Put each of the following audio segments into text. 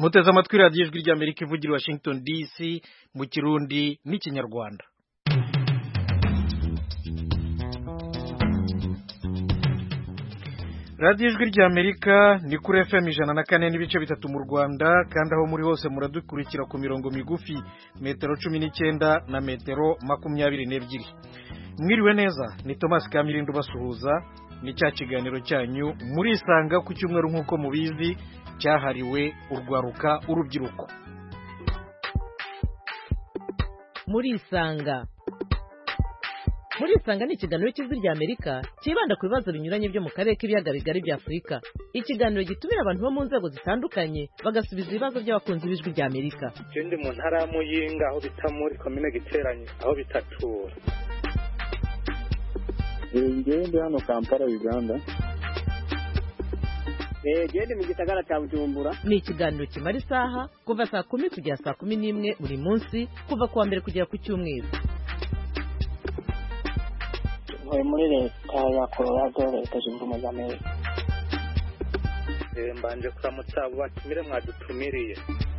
muteze amatwi radiyo ijwi ry'Amerika ivugira Washington DC mu Kirundi n'Ikinyarwanda. radiyo ijwi ry'Amerika ni kuri FM 104.3 mu Rwanda, kandi aho muri hose muradukurikira ku mirongo migufi metero 19 na metero 22. Mwiriwe neza, ni Thomas Kamirindo basuhuza. Ni cya kiganiro cyanyu muri isanga ku cyumweru nk'uko mubizi cyahariwe urwaruka urubyiruko. Muri isanga ni ikiganiro cy'ijwi ry'Amerika kibanda ku bibazo binyuranye byo mu karere k'ibiyaga bigari bya Afurika. Ikiganiro gitumira abantu bo mu nzego zitandukanye bagasubiza ibibazo by'abakunzi b'ijwi ry'Amerika. Ikindi mu ntara ya Muyinga aho bita muri komine Giteranye aho bitatura. Ngende hano Kampala Uganda. Gende mu gisagara cya Bujumbura. Ni ikiganiro kimara isaha kuva saa 10 kugera saa 11 buri munsi, kuva kuwa mbere kugera ku cyumweru. Muri leta ya Colorado, leta zunze ubumwe za Amerika. Mbanje kuramutsa abo batumire mwadutumiriye.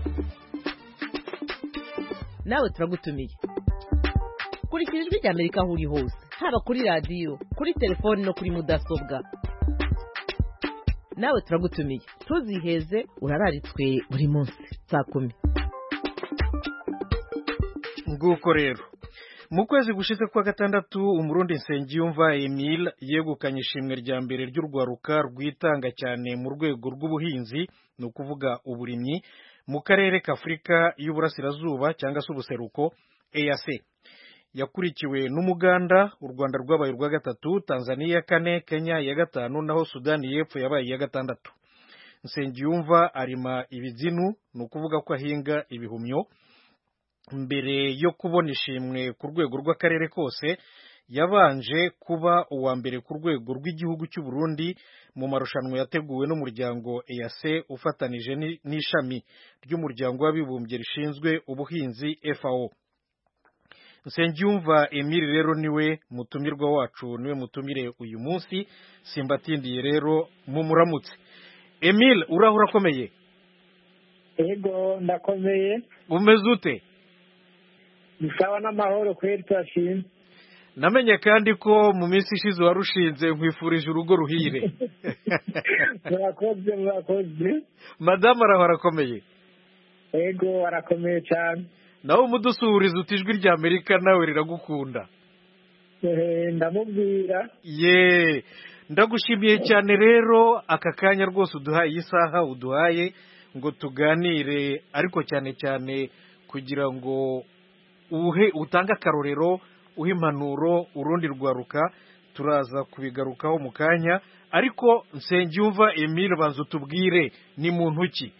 Nawe turagutumiye. Kurikira ijwi ry'Amerika aho uri hose, haba kuri radiyo, kuri telefoni no kuri mudasobwa. Nawe turagutumiye, ntuziheze, urararitswe buri munsi saa 10. Nguko rero, mu kwezi gushize kwa gatandatu Umurundi Nsengiyumva Emile yegukanye ishimwe rya mbere ry'urwaruka rwitanga cyane mu rwego rw'ubuhinzi, ni ukuvuga uburimyi, mu karere k'Afurika y'Uburasirazuba cyangwa se ubuseruko EAC. Yakurikiwe n'Umuganda, u Rwanda rwabaye urwa gatatu, Tanzania ya kane, Kenya ya gatanu, naho Sudani y'Epfo yabaye ya gatandatu. Nsengiyumva arima ibizinu, ni ukuvuga ko ahinga ibihumyo. Mbere yo kubona ishimwe ku rwego rw'akarere kose, yabanje kuba uwa mbere ku rwego rw'igihugu cy'u Burundi mu marushanwa yateguwe n'umuryango EAC ufatanije n'ishami ry'umuryango w'abibumbye rishinzwe ubuhinzi FAO. Nsengiyumva Emile rero niwe mutumirwa wacu, niwe mutumire uyu munsi. Simbatindiye rero mumuramutse. Emile, urahura akomeye? Ego ndakomeye. Umeze ute? Bisawa n'amahoro kweri twashimye. Namenye kandi ko mu minsi ishize warushinze, nkwifurije urugo ruhire. Murakoze. Madame arahora akomeye? Ego arakomeye cyane. Nawe umudusuhuriza uti ijwi ry'Amerika nawe riragukunda. Ndamubwira. Ndagushimiye cyane rero aka kanya rwose uduhaye iyi saha uduhaye ngo tuganire, ariko cyane cyane kugira ngo utange akarorero, uhe impanuro urundi rwaruka. Turaza kubigarukaho mu kanya, ariko Nsengiyumva Emile banza utubwire ni muntu ki?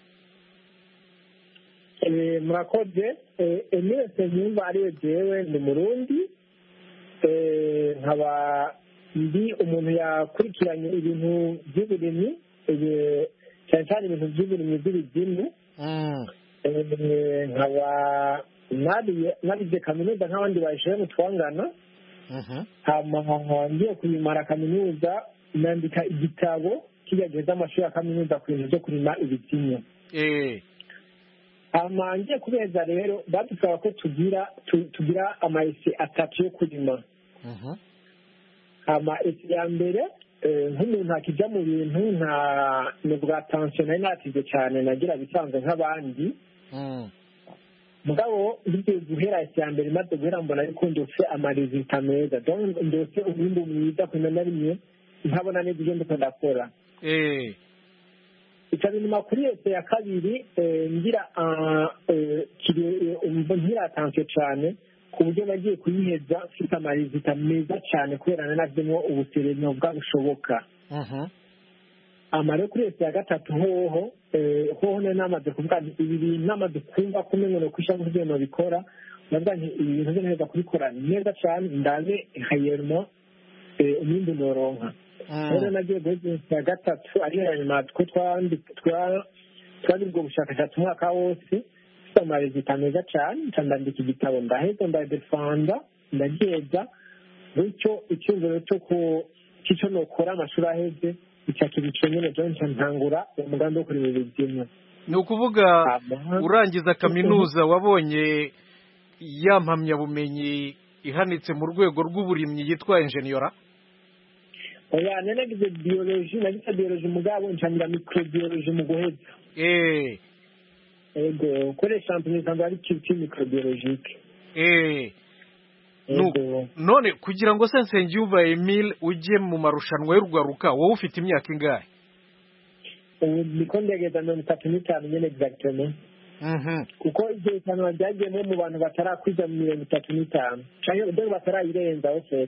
Murakoze. Emile Nsengiyumva ariwe jewe ni Murundi, nkaba ndi umuntu yakurikiranye ibintu by'uburimyi, cyane cyane ibintu by'uburimyi bw'ibizinu. Nkaba narize kaminuza nk'abandi baje mu twangana. Ngiye kuyimara kaminuza nandika igitabo kigerageza amashuri ya kaminuza ku bintu byo kurima ibizinu. Ngiye kubeza rero badusaba ko tugira amayesi 3 yo kurima. Esi ya mbere, nk'umuntu akijya mu bintu nubwo attention nari natize cyane, nagira bisanzwe nk'abandi. Mugabo bigiye guhera esi ya mbere maze guhera mbona ariko ndose amarizita meza, donc ndose umwimbu mwiza kuna narimwe ntabona neza ibyo ndiko ndakora. Icyo nyuma kuri esi ya kabiri ngira attention cyane ku buryo nagiye kuyiheza mfite amarizita meza cyane kubera nanavyemo ubusereno bwabushoboka. Amare kuri esi ya gatatu hoho namaze kuvuga ibi bintu namaze kumva ko umenye no kwishaka kugenda no bikora, navuga nti ibi bintu neza kubikora neza cyane, ndaze hayermo umwimbu noronka. Rero nagiye esi ya gatatu ariyo nyuma twe twandi bwo bushakashatsi umwaka wose, amarizita meza cyane, ndandika igitabo ndaheza ndadefanda ndageza, bityo icyumviro cyo nokora amashuri aheze icyo kibico nyine John ntangura umugambi wo kureba ibintu. ni ukuvuga urangiza kaminuza wabonye ya mpamyabumenyi ihanitse mu rwego rw'uburimyi yitwa enjeniyora. oya nanagize biology nagize biology mugabo ncamira microbiology mu guheza. Ego kore champignon kandi ari cyitwa microbiologique. None kugira ngo se Nsengiyumva Emile ujye mu marushanwa y'urwaruka wowe ufite imyaka ingahe? Niko ndageza 35 nyene exactement. Kuko igihe cyane wajyagiyemo mu bantu batarakwiza 35 cyangwa ubwo batarayirenza ofete.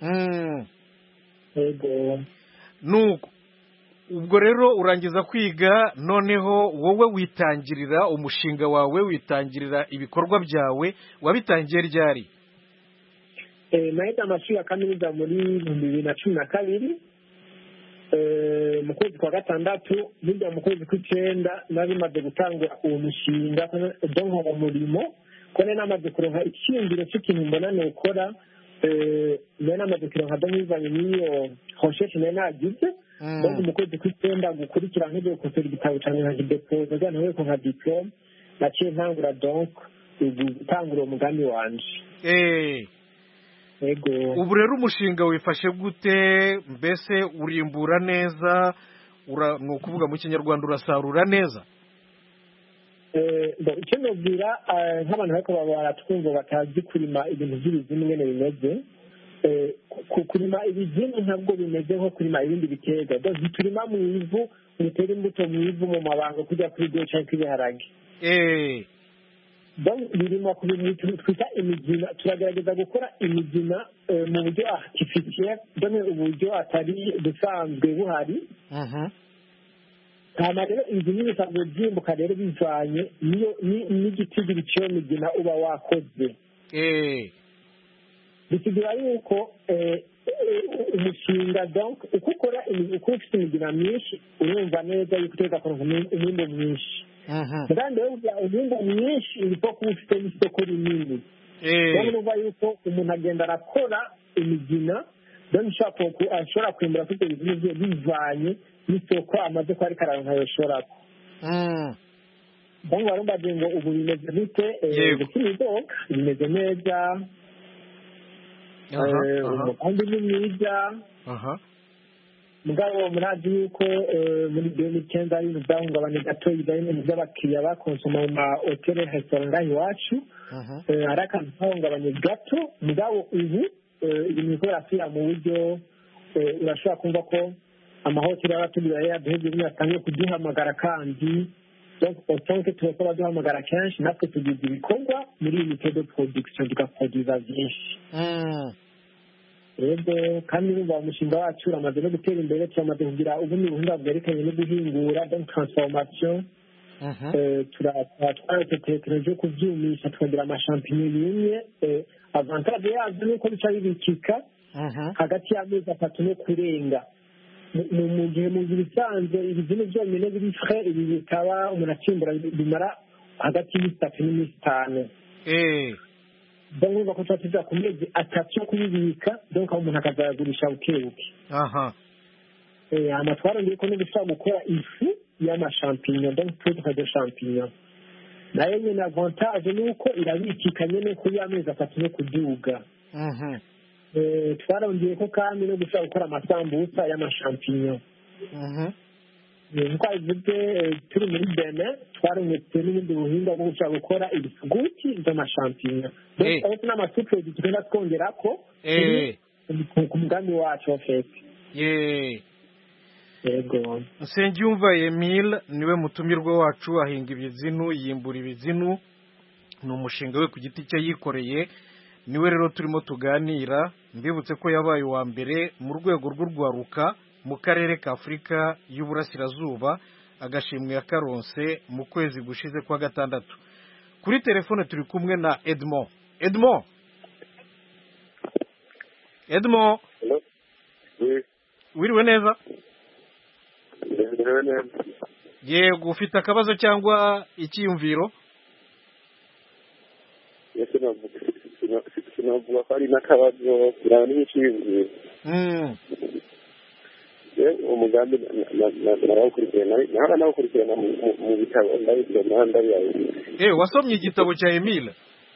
Ego nuko ubwo rero urangiza kwiga noneho wowe witangirira umushinga wawe, witangirira ibikorwa byawe, wabitangiye ryari? Nahita amashuri ya kaminuza muri 2012 mu kwezi kwa gatandatu bijya mu kwezi kw'icenda nari maze gutangura uwo mushinga donko uwo murimo kone namaze kuronka icyumviro cy'ikintu mbona nokora nari namaze kuronka donivanye n'iyo recherche nari nagize donko mu kwezi kw'icenda gukurikira nk'ibyo gukosora igitabo cyane nka kidepoza bwa nawe ko nka diplome naciye ntangura donko gutangura uwo mugambi wanje. Ubu rero umushinga wifashe gute? Mbese urimbura neza, ni ukuvuga mu kinyarwanda urasarura neza? Icyo nubwira nk'abantu bariko baratwumva batazi kurima ibintu by'ibizimu ngene bimeze, kurima ibizimu ntabwo bimeze nko kurima ibindi biterwa. Turima mu ivu, utera imbuto mu ivu mu mabanga kujya kuri byo cyangwa ibiharage. Birimo ku bintu twita imigina, turagerageza gukora imigina mu buryo artificiel, done uburyo atari busanzwe buhari. Hama rero inzu nyine bisanzwe byimbuka rero bivanye n'igiti cy'iyo migina uba wakoze. Bisigira yuko umushinga donc uko ukora uko ufite imigina myinshi urumva neza yuko uteza kuronka umwimbo mwinshi. Kandi umwimbo mwinshi uriko kuba ufite n'isoko rinini. Urumva yuko umuntu agenda arakora imigina donc ashobora kwimbura kuko ibintu bye bivanye n'isoko amaze ko ari kararonka yoshorako. Donc barumva ngo ubu bimeze bite? Bimeze neza. Umugambi ni mwiza. Mugabo murazi yuko muri 2015 ari muzahungabanye gato ibijyanye n'abakiriya bakonsoma mu mahoteli resitora ngaho iwacu. Hari akantu kahungabanye gato mugabo ubu ibintu bikora asira mu buryo urashobora kumva ko amahoteli y'abatubwira yaduhebye yatangiye kuduhamagara kandi otonke tuba baduhamagara kenshi natwe tugize ibikorwa muri iyi mitodo production tugaproduza byinshi. Rero kandi urumva umushinga wacu uramaze no gutera imbere, turamaze kugira ubundi buhinga bwerekanye no guhingura donc transformation. Twaratse tekereje yo kubyumisha tukagira amashampinyo yumye. Avantage yazo nuko bica bibikika hagati y'amezi 3 no kurenga. Mu gihe mu bisanzwe ibintu byonyine biri frais ibi bikaba umuntu akimbura bimara hagati y'3 n'5. Donc uko twatuza ku mezi 3 yo kubibika donc umuntu akazagurisha bukebuke. Amatwaro ndiko no gushaka gukora ifu y'amashampinyo donc produit de champignon. Nayo nyine avantage nuko irabikika nyene kuri amezi 3 no kuduga. Twarongeye ko kandi no gushaka gukora amasambusa y'amashampinyo. Nkuko bivuze turi muri Benin twarongetse n'ibindi buhinga bwo gushaka gukora ibisuguti by'amashampinyo. Donc aho tuna amasupu tugenda twongera ko ku mugambi wacu ofete. Yego. Nsengiyumva Emile niwe mutumirwa wacu, ahinga ibizinu, yimbura ibizinu, ni umushinga we ku giti cye yikoreye. Niwe rero turimo tuganira. Mbibutse ko yabaye wa mbere mu rwego rw'urwaruka mu karere ka Afurika y'Uburasirazuba, agashimwe yakaronse mu kwezi gushize kwa gatandatu. Kuri telefone turi kumwe na Edmond. Edmond. Wiriwe neza? Yego, ufite akabazo cyangwa icyiyumviro? Sinavuga ko ari n'akabazo kiraba n'icyiyumviro. umugambi nawukurikirana mu bitabo ndabibona wasomye igitabo cya Emile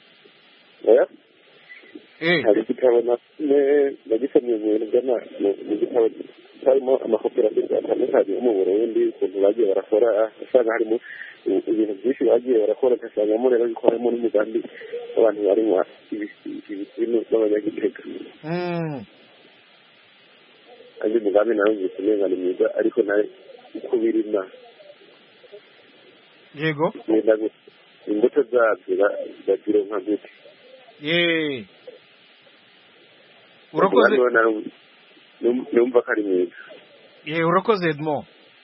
hari igitabo nagisomye mu gitabo harimo amakoperative atandukanye yo mu Burundi ukuntu bagiye barakora usanga harimo ibintu byinshi bagiye barakora ugasangamo rero yuko harimo n'umugambi abantu barinywa ibintu b'abanyagitega kandi umugambi nawe ngiye ni mwiza ariko nawe uko birima yego imbuto zabyo bazironka gute urakoze numva ko ari mwiza urakoze Edmond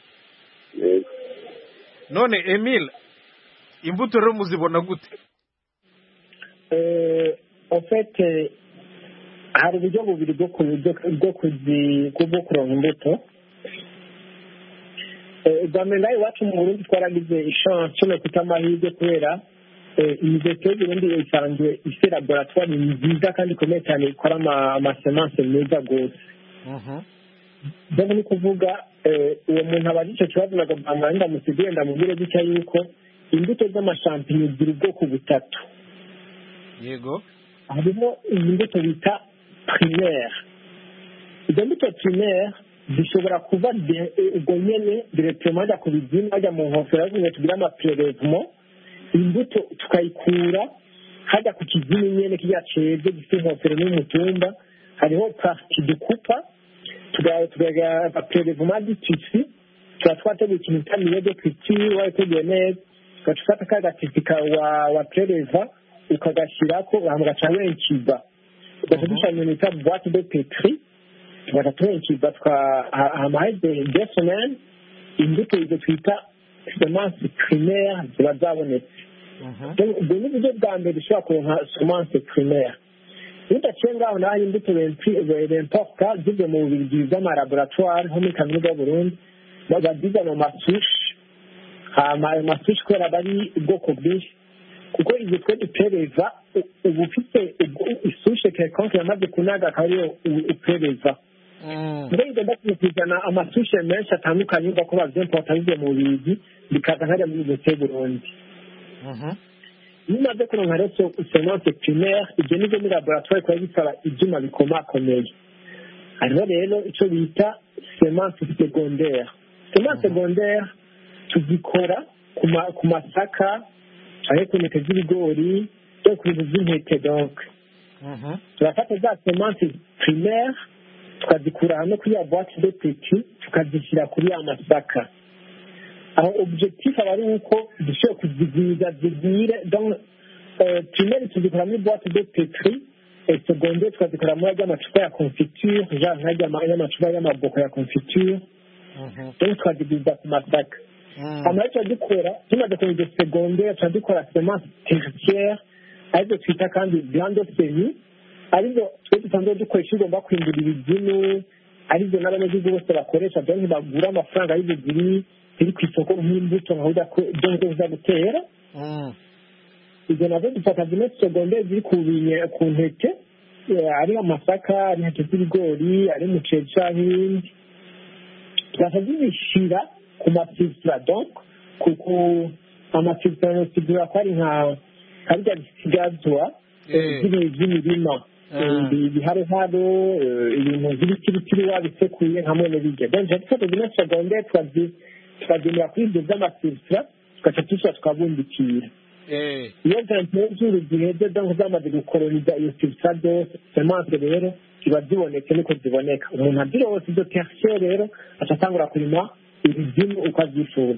none Emile imbuto rero muzibona gute en fait hari uburyo bubiri bwo kuronka imbuto guverinoma iwacu mu Burundi twaragize ishance no kuta amahirwe kubera universite y'Uburundi isanzwe ifite laboratoire nziza kandi ikomeye cyane ikora amasemanse meza rwose ni kuvuga uwo muntu aba ari icyo kibazo na guverinoma ndamusigure ndamubwire gutya yuko imbuto z'amashampinyo zigira ubwoko butatu yego harimo imbuto bita primaire izo mbuto primaire zishobora kuba ubwo nyene directement ajya ku bizima ajya mu nkofero zimwe tugira amaprelevement imbuto tukayikura hajya ku kizimi nyene kijya ceze gifite inkofero n'umutumba hariho parti dukupa tugaga prelevement d'itisi twateguye ikintu cyamiye de culture wateguye neza ugafata ka gatisika wa preleva ukagashyirako ugaca wenkiza ugaca dushanya nita boîte de pétri tugatwenkiza hamaze 2 semaines imbuto izo twita semence primaire ziba zabonetse ubwo ni uburyo bwa mbere dushobora kuronka semence primaire bidaciye ngaho naho imbuto bemporta zivuye mu bubirigi by'amalaboratoire nko muri kaminuza y'Uburundi bazizana mu masushe ayo masushe kubera bari ubwoko bwinshi kuko izo twe dupereza uba ufite isushe kekonke yamaze kunaga akaba ariyo upereza mbere igomba kuzana amasushe menshi atandukanye uva ko bavyemporta bivuye mu bubirigi bikaza nkajya muri universite y'Uburundi iyo umaze kuronka rero semence primaire ibyo nibyo muri laboratoire kuba bisaba ibyuma bikomakomeye hariho rero icyo bita semence secondaire semence secondaire tuzikora ku masaka cyangwa ku ntete z'ibigori no ku bintu by'intete donc turafata za semence primaire tukazikura hamwe kuri ya boîte de petit tukazishyira kuri ya masaka aho objectif aba ari uko dushobora kuzigwiza zigwire donc primaire tuzikora muri boîte de pétri et secondaire tukazikora muri y'amacupa ya confiture genre nk'amacupa y'amaboko ya confiture donc tukazigwiza ku masaka hanyuma turadukora tumaze kora izo secondaire turadukora semence tertiaire arizo twita kandi grande semi arizo twe dusanzwe dukoresha ugomba kwimbura ibizimu arizo n'abanyagihugu bose bakoresha donc bagura amafaranga arizo ziri ku isoko nk'imbuto nkaho uza gutera izo nazo dufata zimwe secondaire ziri ku ntete ari amasaka intete z'ibigori ari umuceri canke ibindi tugaca zizishira ku mafiltra donc amafiltra nosigura ko ari nka karya bisigazwa z'imirima ibiharuharo ibintu z'ibitiritiri wabisekuye nka mwene birya donc dufata zimwe secondaire tukagendera kuri ibyo by'amafiltra tugaca tushira tukabundikira iyo z'uru ziheze donc zamaze gukoloniza iyo filtra zose semence rero ziba zibonetse niko ziboneka umuntu azirose izo tertiaire rero aca atangura kurima ibizimu uko avyifuza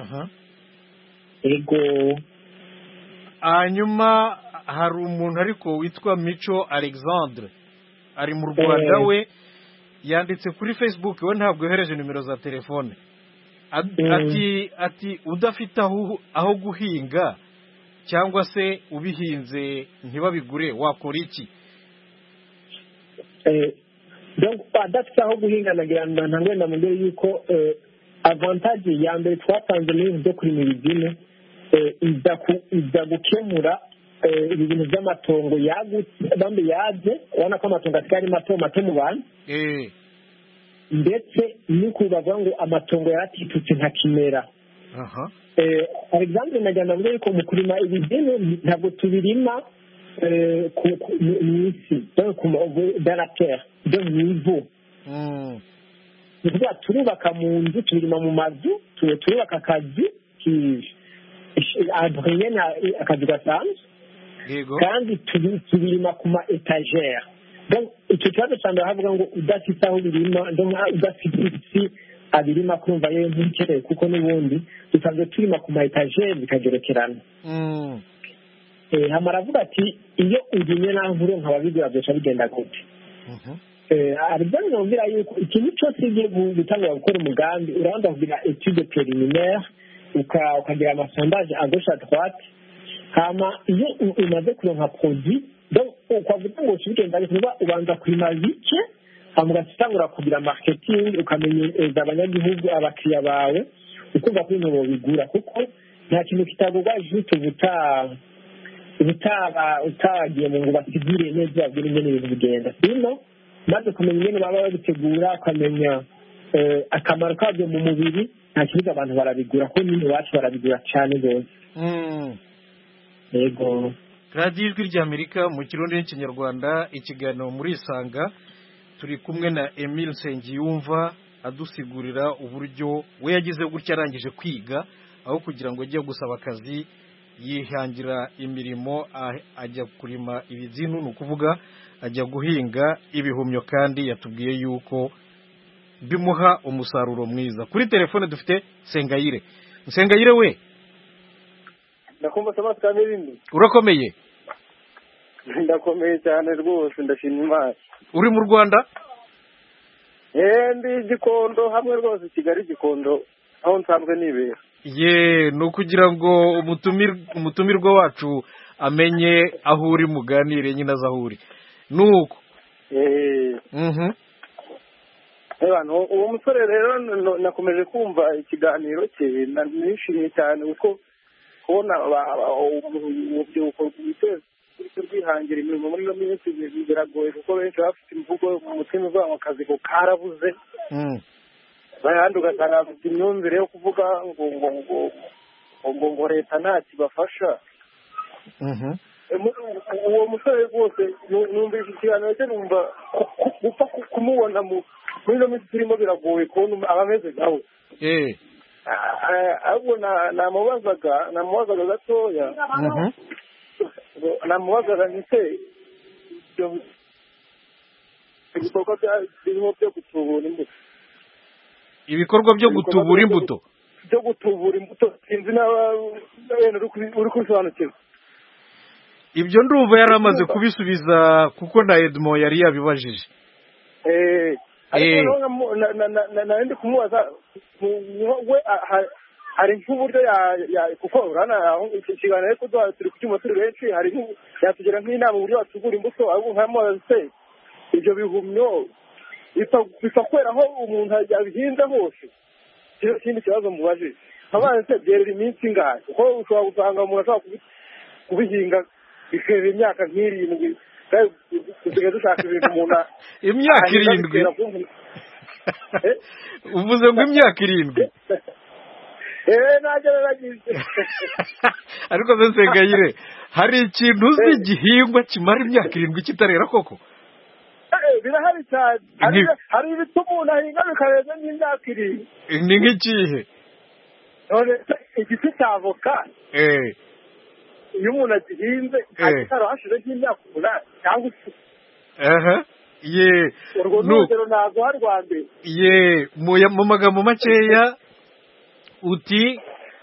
ego hanyuma hari umuntu ariko witwa Mico Alexandre ari mu Rwanda we yanditse kuri Facebook we ntabwo yohereje nimero za telefone ati udafite aho guhinga cyangwa se ubihinze ntibabigure wakora iki donc adafite aho guhinga nagira ntangwe ndamubwire yuko avantage ya mbere twatanze muri byo kurima ibizime iza gukemura ibintu by'amatongo yagutse bambe yaje ubona ko amatongo asigaye ari mato mu bantu ndetse nuko bavuga ngo amatongo yaratitutse nka kimera. Alexandre najyana avuga yuko mu kurima ibidini ntabwo tubirima mu isi dans la terre dans niveau. Ni ukuvuga turubaka mu nzu, tubirima mu mazu, turubaka akazi Adrien akazi gasanzwe kandi tubirima ku ma etagere. Icyo kibazo cya mbere havuga ngo udafite aho birima udafite isi abirima kumva yewe ntibikeneye kuko n'ubundi dusanzwe turima ku ma etagere bikagerekerana. Hamara avuga ati iyo urimye naho uronka ababigura byose bigenda gute. Aribyo nabwira yuko ikintu cyose ugiye gutangura gukora umugambi urabanza kugira etude préliminaire ukagira amasondaje à gauche à droite, hama iyo umaze kuronka produit donc ukavuga ngo bigenda kuba ubanza kurima bike hama ugatangura kugira marketing ukamenyeza abanyagihugu abakiriya bawe ukumva ko ibintu bigura kuko nta kintu kitagurwa juste utagiye mu ngo basigire neza babwire ingene ibintu bigenda. Sino maze kumenya ingene baba babitegura ukamenya akamaro kabyo mu mubiri nta kibazo abantu barabigura ko nyine iwacu barabigura cyane rwose. Yego radiyo ijwi ry'Amerika mu kirundi n'ikinyarwanda ikiganiro muri Isanga turi kumwe na Emile Nsengiyumva adusigurira uburyo we yagize gutya arangije kwiga aho kugira ngo ajye gusaba akazi yihangira imirimo ajya kurima ibizinu ni ukuvuga ajya guhinga ibihumyo kandi yatubwiye yuko bimuha umusaruro mwiza. Kuri telefone dufite Nsengayire we ndakumva Thomas Kamirindi. Urakomeye? Ndakomeye cyane rwose ndashima Imana. Uri mu Rwanda? Ndi Gikondo hamwe rwose Kigali Gikondo aho nsanzwe nibera. No kugira ngo umutumirwa wacu amenye aho uri muganire nyine azahuri. Nuko. Uwo musore rero nakomeje kumva ikiganiro cye nishimye cyane kuko kubona urubyiruko rwihangira imirimo muri iyo minsi biragoye kuko benshi bafite imvugo mu mutima uvuga ngo akazi ko karabuze abandi ugasanga bafite imyumvire yo kuvuga ngo leta ntacyo ibafasha. Uwo musore rwose numvise ikiganiro cye numva gupfa kumubona muri iyo minsi turimo biragoye kubona abameze nkawe. ahubwo namubazaga gatoya namubazaga nise ibikorwa birimo byo gutubura imbuto ibikorwa byo gutubura imbuto sinzi n'abana uri kubisobanukirwa. Ibyo ndumva yari amaze kubisubiza kuko na Edmond yari yabibajije. Ndi kumubaza we hari nk'uburyo kuko urana ikiganiro ariko turi kucyuma turi benshi hari yatugira nk'inama uburyo watugura imbuto ahubwo nkamubaza se ibyo bihumyo bipfa kwera aho umuntu yabihinze hose. Ikindi kibazo mubajije abana se byerera iminsi ingahe kuko ushobora gusanga umuntu ashobora kubihinga bikerera imyaka nk'irindwi dusigaye dushaka ibintu umuntu imyaka 7 uvuze ngo imyaka 7 nagereragize ariko Nsengayire hari ikintu uzi igihingwa kimara imyaka 7 kitarera koko? Birahari cyane hari ibiti umuntu ahinga bikareza nk'imyaka 7. Ni nk'ikihe? None igiti cya avoka iyo umuntu agihinze agitaro hashize nk'imyaka 8 cyangwa 10. Urwo n'urugero ntabwo hari rwa mbere. Mu magambo makeya uti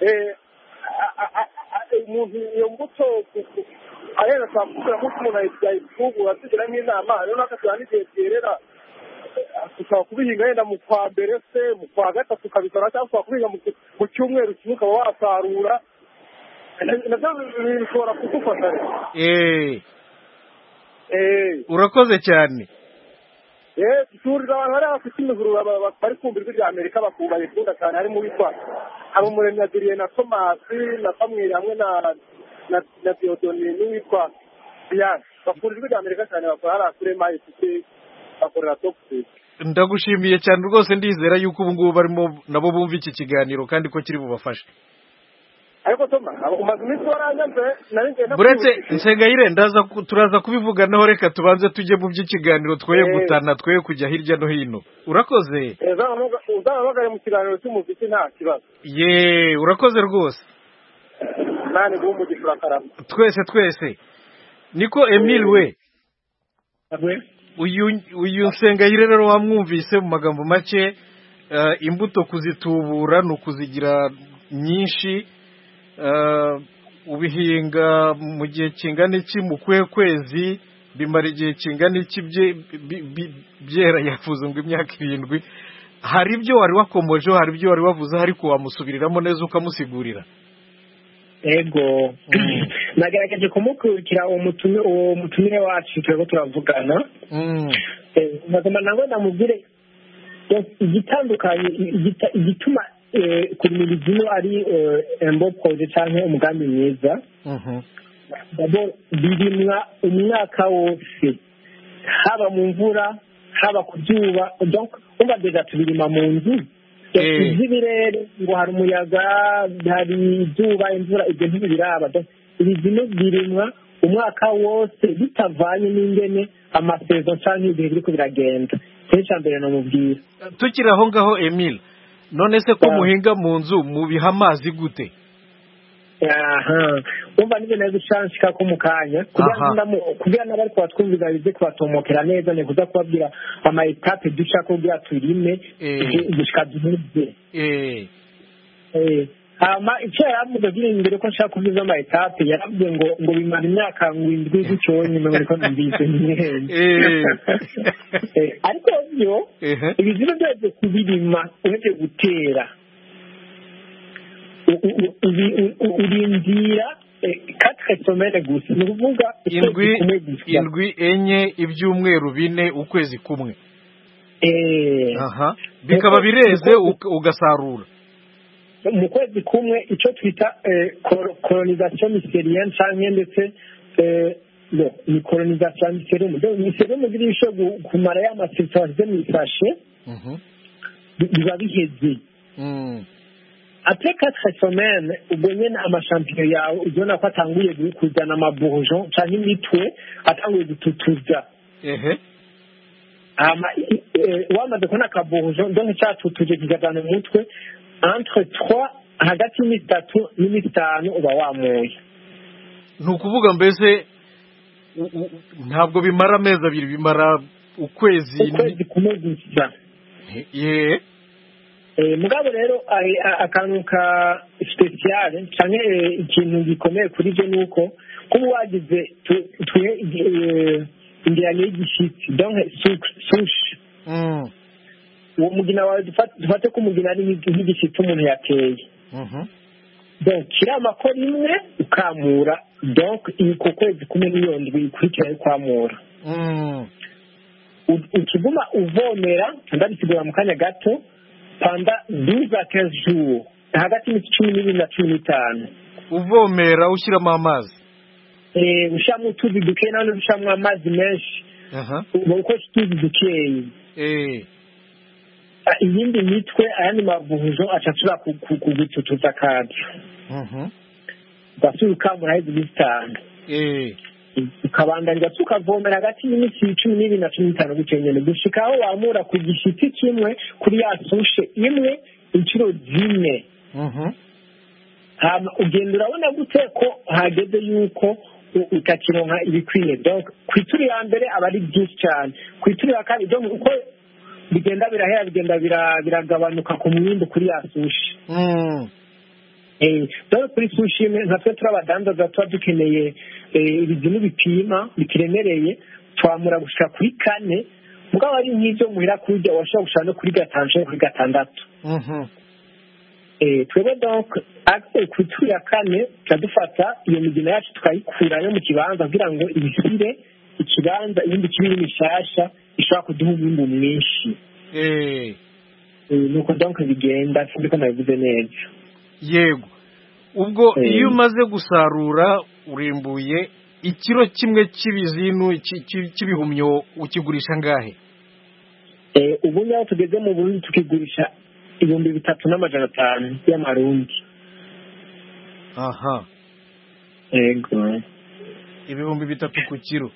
umuntu iyo mbuto ahera twakubwira ko umuntu yayifungura tugira nk'inama rero nakatubana n'igihe byerera tukaba kubihinga yenda mu kwa mbere se mu kwa gatatu tukabikora cyangwa twakubihinga mu cyumweru kimwe ukaba wasarura nabyo bishobora kugufasha rero. Urakoze cyane. Turira abantu bari bafite imihurura bari kumva ijwi rya Amerika bakumva bikunda cyane harimo witwa Habumuremyi Adrien na Thomas na Samuel hamwe na Theodone n'uwitwa Diane bakunda ijwi rya Amerika cyane bakora hariya kuri MIT bakorera Top State. ndagushimiye cyane rwose, ndizera yuko ubu ngubu barimo nabo bumva iki kiganiro kandi ko kiri bubafashe. ariko toma umaze iminsi waranyanze nari ngenda buretse Nsengayire turaza kubivuganaho, reka tubanze tujye mu by'ikiganiro twoye gutana, twoye kujya hirya no hino. Urakoze. uzabagare mu kiganiro cy'umuziki nta kibazo. Urakoze rwose. nani guha umugisha urakarama. twese niko Emile we uyu Nsengayire rero wamwumvise mu magambo make, imbuto kuzitubura ni ukuzigira nyinshi, ubihinga mu gihe kingana iki, mu kwezi bimara igihe kingana iki byera, yavuze ngo imyaka 7. hari ibyo wari wakomoje, hari ibyo wari wavuze, ariko wamusubiriramo neza ukamusigurira. ego nagerageje kumukurikira uwo mutumire wacu turiko turavugana, magama nawe ndamubwire igitandukanye igituma kumira izino ari embo projet canke umugambi mwiza. birimwa umwaka wose, haba mu mvura haba ku zuba, donc umva deja tubirima mu nzu z'ibirere, ngo hari umuyaga, hari izuba, imvura, ibyo ntibiraba. ibizino birimwa umwaka wose bitavanye n'ingene amasezo canke ibihe biriko biragenda. kenshi mbere namubwira. tukiri aho ngaho Emile, none se ko muhinga mu nzu mubiha amazi gute? umva nibyo nayo gucanshika ko mu kanya kugira n'abari kubatwumviza bize kubatomokera neza, ni kuza kubabwira ama etape duca kugira turime gushika duhuze. icyo yaravuze kiri imbere ko nshaka kuvuza ama etape, yaravuze ngo bimara imyaka 7 gutyo nyuma ngo numvise ariko byo ibizino byose kubirima uretse gutera urindira 4 semaines gusa, ni ukuvuga indwi enye, ibyumweru 4, ukwezi kumwe. bikaba bireze ugasarura mu kwezi kumwe. icyo twita colonisation mystérienne cyangwa ndetse ni colonisation mystérienne. mystérienne ziri bisho kumara ya masitasiyo mwifashe biba biheze. après 4 semaines ubwo nyene amashampion yawe ubona ko atanguye kuzana amabourgeon cyangwa imitwe, atanguye gututuza. wamaze kubona akabourgeon donc cyatutuje kigazana umutwe entre 3 hagati y'itatu n'itanu uba wamuye. ni ukuvuga mbese ntabwo bimara amezi 2, bimara ukwezi kumwe gusa. mugabo rero akantu ka special cyane ikintu gikomeye kuri byo nuko kuba wagize ingira y'igishitsi, donc souche. uwo mugina wawe dufate ko umugina ari nk'igishitsi umuntu yateye. donc kirama ko rimwe ukamura, donc iko kwezi kumwe n'iyo ndwi ikurikira yo kwamura. ukiguma uvomera, ndabisigura mu kanya gato, panda 12 à 15 jours, hagati y'icumi na 15 uvomera ushyiramo amazi. ushyiramo utuzi dukeya none ushyiramo amazi menshi. uko utuzi dukeya iyindi mitwe ayandi mabuhuzo acacura kugututuza kandi ugasura ukamura hezi 5. ukabandanya ukavomera hagati y'iminsi 12 na 15 gutyo nyene gushika aho wamura ku gishitsi kimwe kuri ya sushe imwe inshuro 4. ugenda urabona gute ko hageze yuko utakironka ibikwiye. donc kwituri ya mbere aba ari byinshi cyane, kwituri ya kabiri donc uko bigenda birahera bigenda biragabanuka ku mwimbo kuri ya sushi. donc kuri sushi imwe nka twe turabadandaza tuba dukeneye ibintu bipima bikiremereye, twamura gushika kuri 4, mugabo ari nk'ibyo muhira kurya washobora gushaka no kuri 5 kuri 6. twebwe donc kwituri ya 4 tudufata iyo migina yacu tukayikura yo mu kibanza kugira ngo ibisire ikibanza ibindi kibiri mishasha ishobora kuduha umwimbu mwinshi. nuko donc bigenda sindiko nabivuze neza. yego ubwo iyo umaze gusarura urimbuye ikiro kimwe cy'ibizinu cy'ibihumyo ukigurisha ngahe? ubu niho tugeze mu Burundi tukigurisha 3,500 y'amarundi. Aha. Yego. 3,000 ku kiro.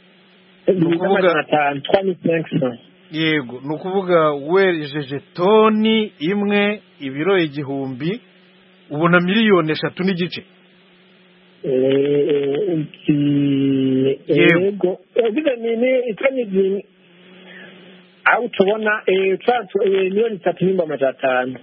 3,500. Yego, ni ukuvuga wejeje toni imwe ibiro 1,000 ubona miliyoni 3 n'igice. Yego. Ni itani au tubona miliyoni 3,500.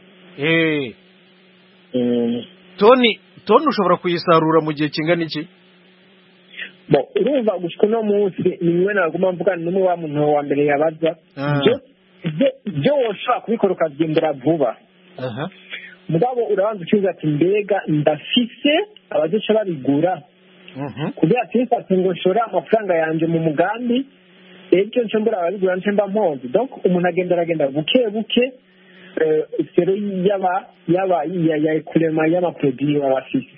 Toni ushobora kuyisarura mu gihe kingana iki? Bo urumva gushika no munsi nimwe naguma mvuga n'umwe wa muntu wa mbere yabaza byo woshaka kubikora ukavyimbura vuba. Mugabo urabanza ukiza ati mbega ndafise abazoca babigura. Kugira ati mfate ngo nshora amafaranga yanje mu mugambi ejo nshobora ababigura nshemba mponzi. Donc umuntu agenda buke buke sero yaba kurema y'ama produit wabafise.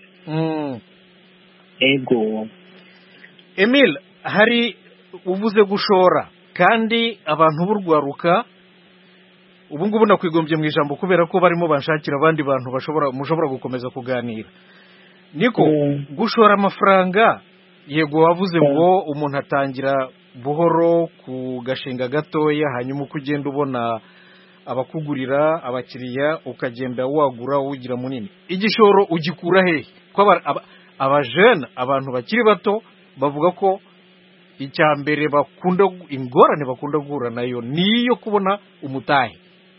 Ego. Emile, hari uvuze gushora kandi abantu b'urwaruka ubu ngubu nakwigombye mu ijambo kubera ko barimo banshakira abandi bantu mushobora gukomeza kuganira. Niko gushora amafaranga yego wavuze ngo umuntu atangira buhoro ku gashinga gatoya hanyuma uko ugenda ubona abakugurira abakiriya ukagenda wagura ugira munini. Igishoro ugikura hehe? Ko abajene abantu bakiri bato bavuga ko icya mbere ingorane bakunda guhura nayo niyo kubona umutahe.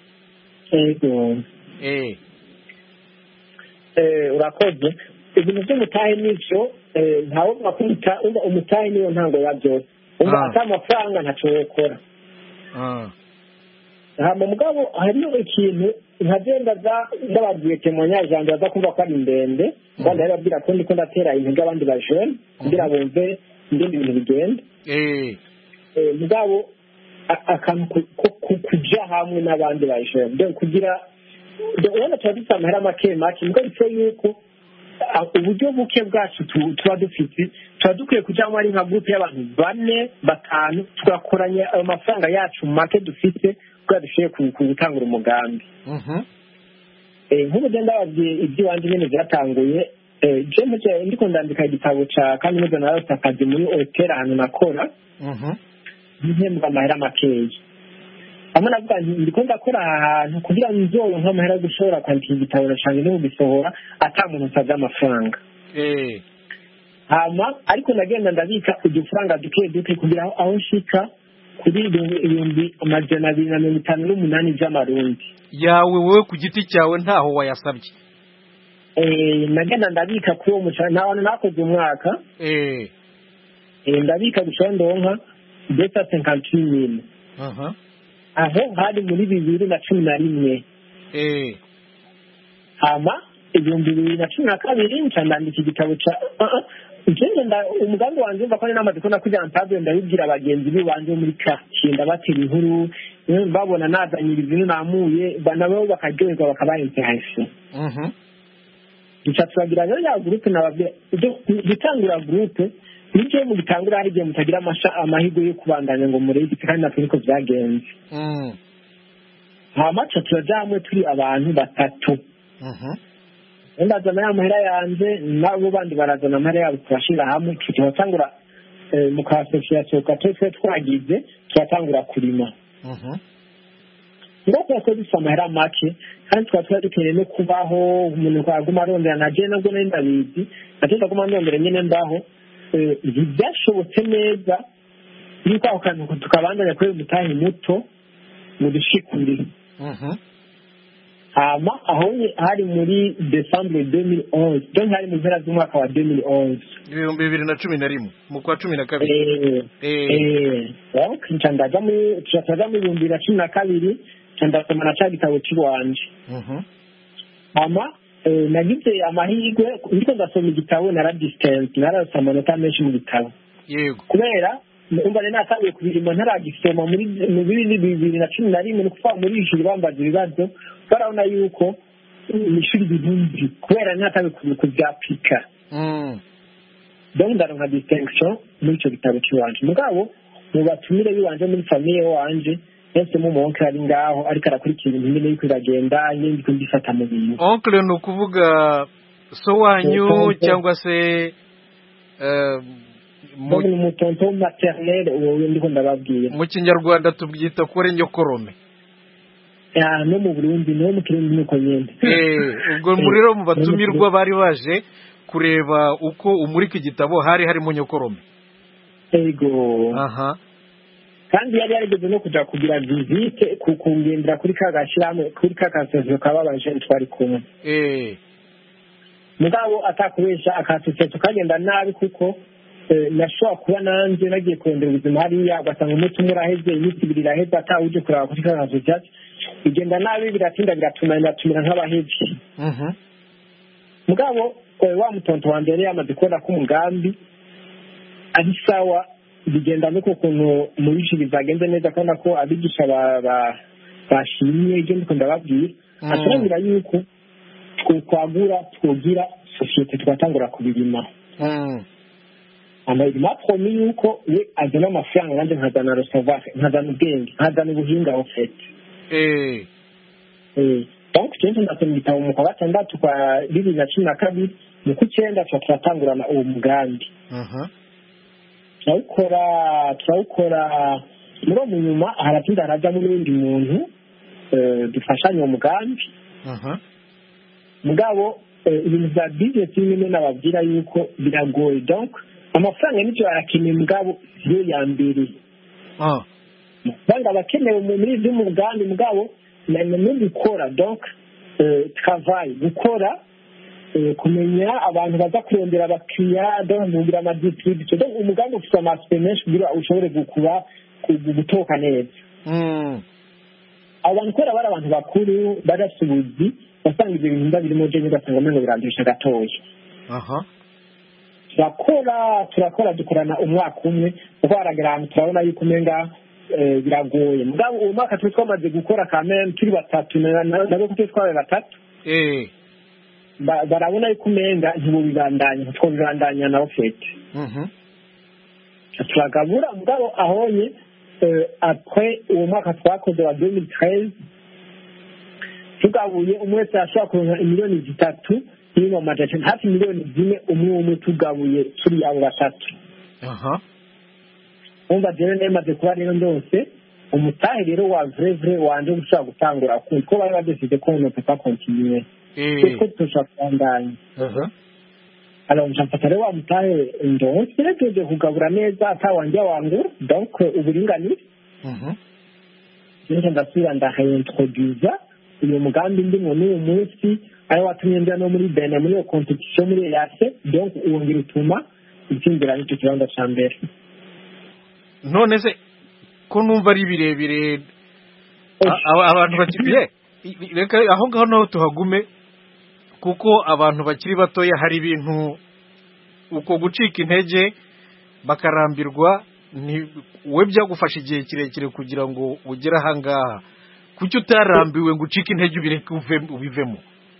Urakoze. Ibintu by'umutahe n'icyo ntawe bakunda umutahe niyo ntango ya byose. Ata amafaranga ntacyo ukora. Mu mugabo hariyo ikintu nkagenda ndababwiye témoignage yanjye baza kumva ko ari ndende kandi arababwira ko ndiko ndatera intege abandi bajene kugira bumve ibindi bintu bigenda. Mugabo akantu kuja hamwe n'abandi bajene kugira ubona tuba amahera make nubwo bitse yuko uburyo buke bwacu tuba dufite tuba dukwiye kujyamo ari nka gurupe y'abantu 4 5 tugakoranya ayo mafaranga yacu make dufite kugira dushoboye gutangura umugambi. Nk'ubu genda babwiye iby'iwanjye nyine byatanguye ndiko ndandika igitabo cya kandi nubwo narose akazi muri hoteli ahantu nakora mpembwa amahera makeya. Amwe navuga nti ndiko ndakora aha hantu kugira ngo nzoronke amahera gushobora kwandika igitabo nashanje no kugisohora ata muntu utazi amafaranga. Ariko nagenda ndabika udufaranga duke kugira aho nshika kuri 258 by'amarundi. Yawe wowe ku giti cyawe ntaho wayasabye? Nagenda ndabika kuri uwo mushahara nawe nakoze umwaka. Ndabika gushaka ndonka 250,000. Aho hari muri 2011. 2012 ncandandika igitabo cya umugambi wanjye mva ko namaze ko nakujya ntabwe ndabibwira abagenzi b'ibanje muri quartier ndabatera inkuru babona nazanyira ibintu namuye nabo bakaryoherwa bakabaye interaction. Turagira rero ya groupe nababwira gutangura groupe n'icyo mu gitangura hari igihe mutagira amahirwe yo kubandanya ngo murebe kandi natwe niko byagenze. Turaja hamwe turi abantu 3. Ndazana amahera yanjye nabo bandi barazana amahera yabo turashira hamwe turatangura mu kasosiyasiyo katwe twagize turatangura kurima. Ndako ko dufite amahera make kandi twatwa dukeneye no kubaho umuntu kwaguma arondera na je nabwo ndabizi atenda kuma ndondera nyene mbaho byashobotse neza yuko aho kantu tukabandanya kuri mutahe muto mu dushikuri. Aho hari muri December 2011 donc hari mu mpera z'umwaka wa 2011 2011 mu kwa 12. Ncandaga muri 2012 ndasoma na cya gitabo cy'iwanje. Nagize amahirwe ndiko ndasoma igitabo na distance narasoma amanota menshi mu gitabo. Yego. Kubera umva natabiye kubirima ntaragisoma muri 2011 no kuva muri ijuru bambaza ibibazo barabona yuko ishuri bibindi kubera natabiye kubyapika. Donc ndaronka distinction muri icyo gitabo cy'iwanje. Mugabo mu batumire biwanje muri famille wanje ese mu oncle ari ngaho ariko arakurikira ibintu nyine yuko biragenda nyine ndiko mbifata mu bintu. Oncle ni ukuvuga so wanyu cyangwa se mu tonto maternelle uwo ndiko ndababwira. Mu Kinyarwanda tubyita ko ari nyokorome. No mu Burundi no mu Kirundi nuko nyene. Ubwo muriro mu batumirwa bari baje kureba uko umurika igitabo hari harimo nyokorome. Ego. Aha. Kandi yari yarigeze no kuja kugira visite kukungendera kuri kagashiramo kuri kakasozo kababaje twari kumwe. Mugabo atakubesha akatutse tukagenda nabi kuko nashobora kuba nanjye nagiye kurondera ubuzima hariya ugasanga umunsi umwe uraheze iminsi ibiri iraheze atawuje kuraba kuri kakasozo bigenda nabi biratinda biratumira nk'abahevye. Mugabo wa mutonto wa mbere yamaze kubona ko umugambi ari sawa bigenda nuko kuntu mu bice bizagenze neza kandi ko abigisha bashimye ibyo ndiko ndababwira aturabira yuko twagura twogira societe twatangura kubirima. Amayirima promi yuko we azana amafaranga nanjye nkazana recevoir nkazana ubwenge nkazana ubuhinga ofete. Donc cyane ndatumye igitabo mu kwa gatandatu kwa 2012 mu kucyenda turatangurana uwo mugambi. turawukora muri mu nyuma haratinda harajamo n'undi muntu dufashanya uwo mugambi. Mugabo ibintu bya business nyine nababwira yuko biragoye, donc amafaranga n'icyo arakeneye mugabo yo ya mbere. Banga bakenewe muri ibyo mugambi mugabo no gukora, donc travail gukora kumenya abantu baza kurondera abakiriya ndabumvira amadistribution, donc umugambi ufite amaspemeshe kugira ushobore gukura gutoka neza. Abantu kora bari abantu bakuru badasubizi basanga ibyo bintu birimo je ngasanga mengo birandisha gatoya. turakora dukorana umwaka umwe kuko haragarama turabona yuko menga biragoye. Mugabo uwo mwaka twamaze gukora kameme turi batatu nabo kuko twabaye batatu barabona yuko menga ntibubibandanya twobibandanya na ofete. Turagabura mugabo ahonye après uwo mwaka twakoze wa 2013 tugabuye umwese ashobora kuronka miliyoni 3 niba amajaje hafi miliyoni 4 umwe tugabuye turi abo batatu. Umva jere nemaze kuba rero ndose umutahe rero wa vrai wanje gushaka gutangura kuko bari badefite ko no papa continue kuko tushakandanye. Alors j'afatare wa mutahe ndose tuje kugabura neza atawanje wangu, donc uburinganire. Nje ndasubira ndahintroduza uyu mugambi ndimo n'uyu munsi ayo watumye njya no muri Benin muri competition muri yase, donc uwongera utuma ikindira n'icyo kibanza cya mbere. None se ko numva ari birebire abantu bakiriye reka aho ngaho naho tuhagume kuko abantu bakiri batoya hari ibintu uko gucika intege bakarambirwa we byagufasha igihe kirekire kugira ngo ugere aha ngaha. Kuki utarambiwe ngo ucike intege ubireke ubivemo?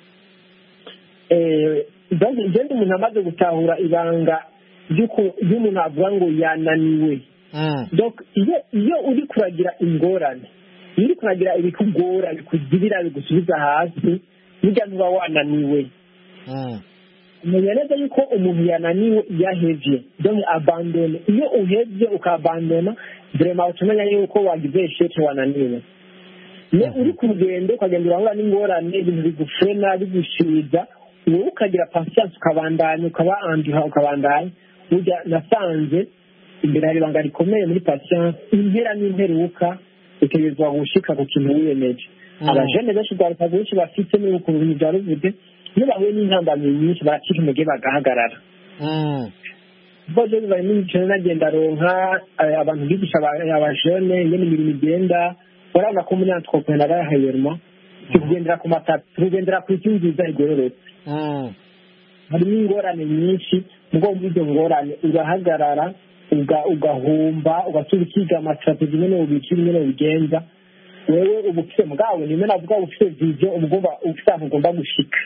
Ndi umuntu amaze gutahura ibanga ry'umuntu avuga ngo yananiwe. Donc iyo uri kuragira ingorane, iyo uri kuragira ibikugora bikugirira bigusubiza hasi bijya ntuba wananiwe. Umenya neza yuko umuntu yananiwe yahevye, donc abandone. Iyo uhevye ukabandona vraiment utumenya yuko wagize eshete wananiwe. Ne uri kugenda ukagenda urahura n'ingorane ibintu bigufrena bigushiza wowe ukagira patience ukabandanya ukabandanya burya nasanze imbere hari ibanga rikomeye muri patience impera n'imperuka utegerezwa gushika ku kintu wiyemeje. Abajene benshi benshi bafite n'uko ibintu byaruvuze iyo bahuye n'intambamyi nyinshi baracika intege bagahagarara. Bode bari n'icyo nagenda ronka abantu bigisha abajene nyene imirimo igenda barana ko muri entrepreneur bahayerma tugendera ku matatu tugendera ku cyingiza igororotse. Hari ingorane nyinshi ngo ibyo ngorane urahagarara ugahumba ugasubika amastrategy nyene ubikira nyene ubigenza wewe ubufite mugabo nimwe navuga ubufite vision umugomba ufite agomba gushika.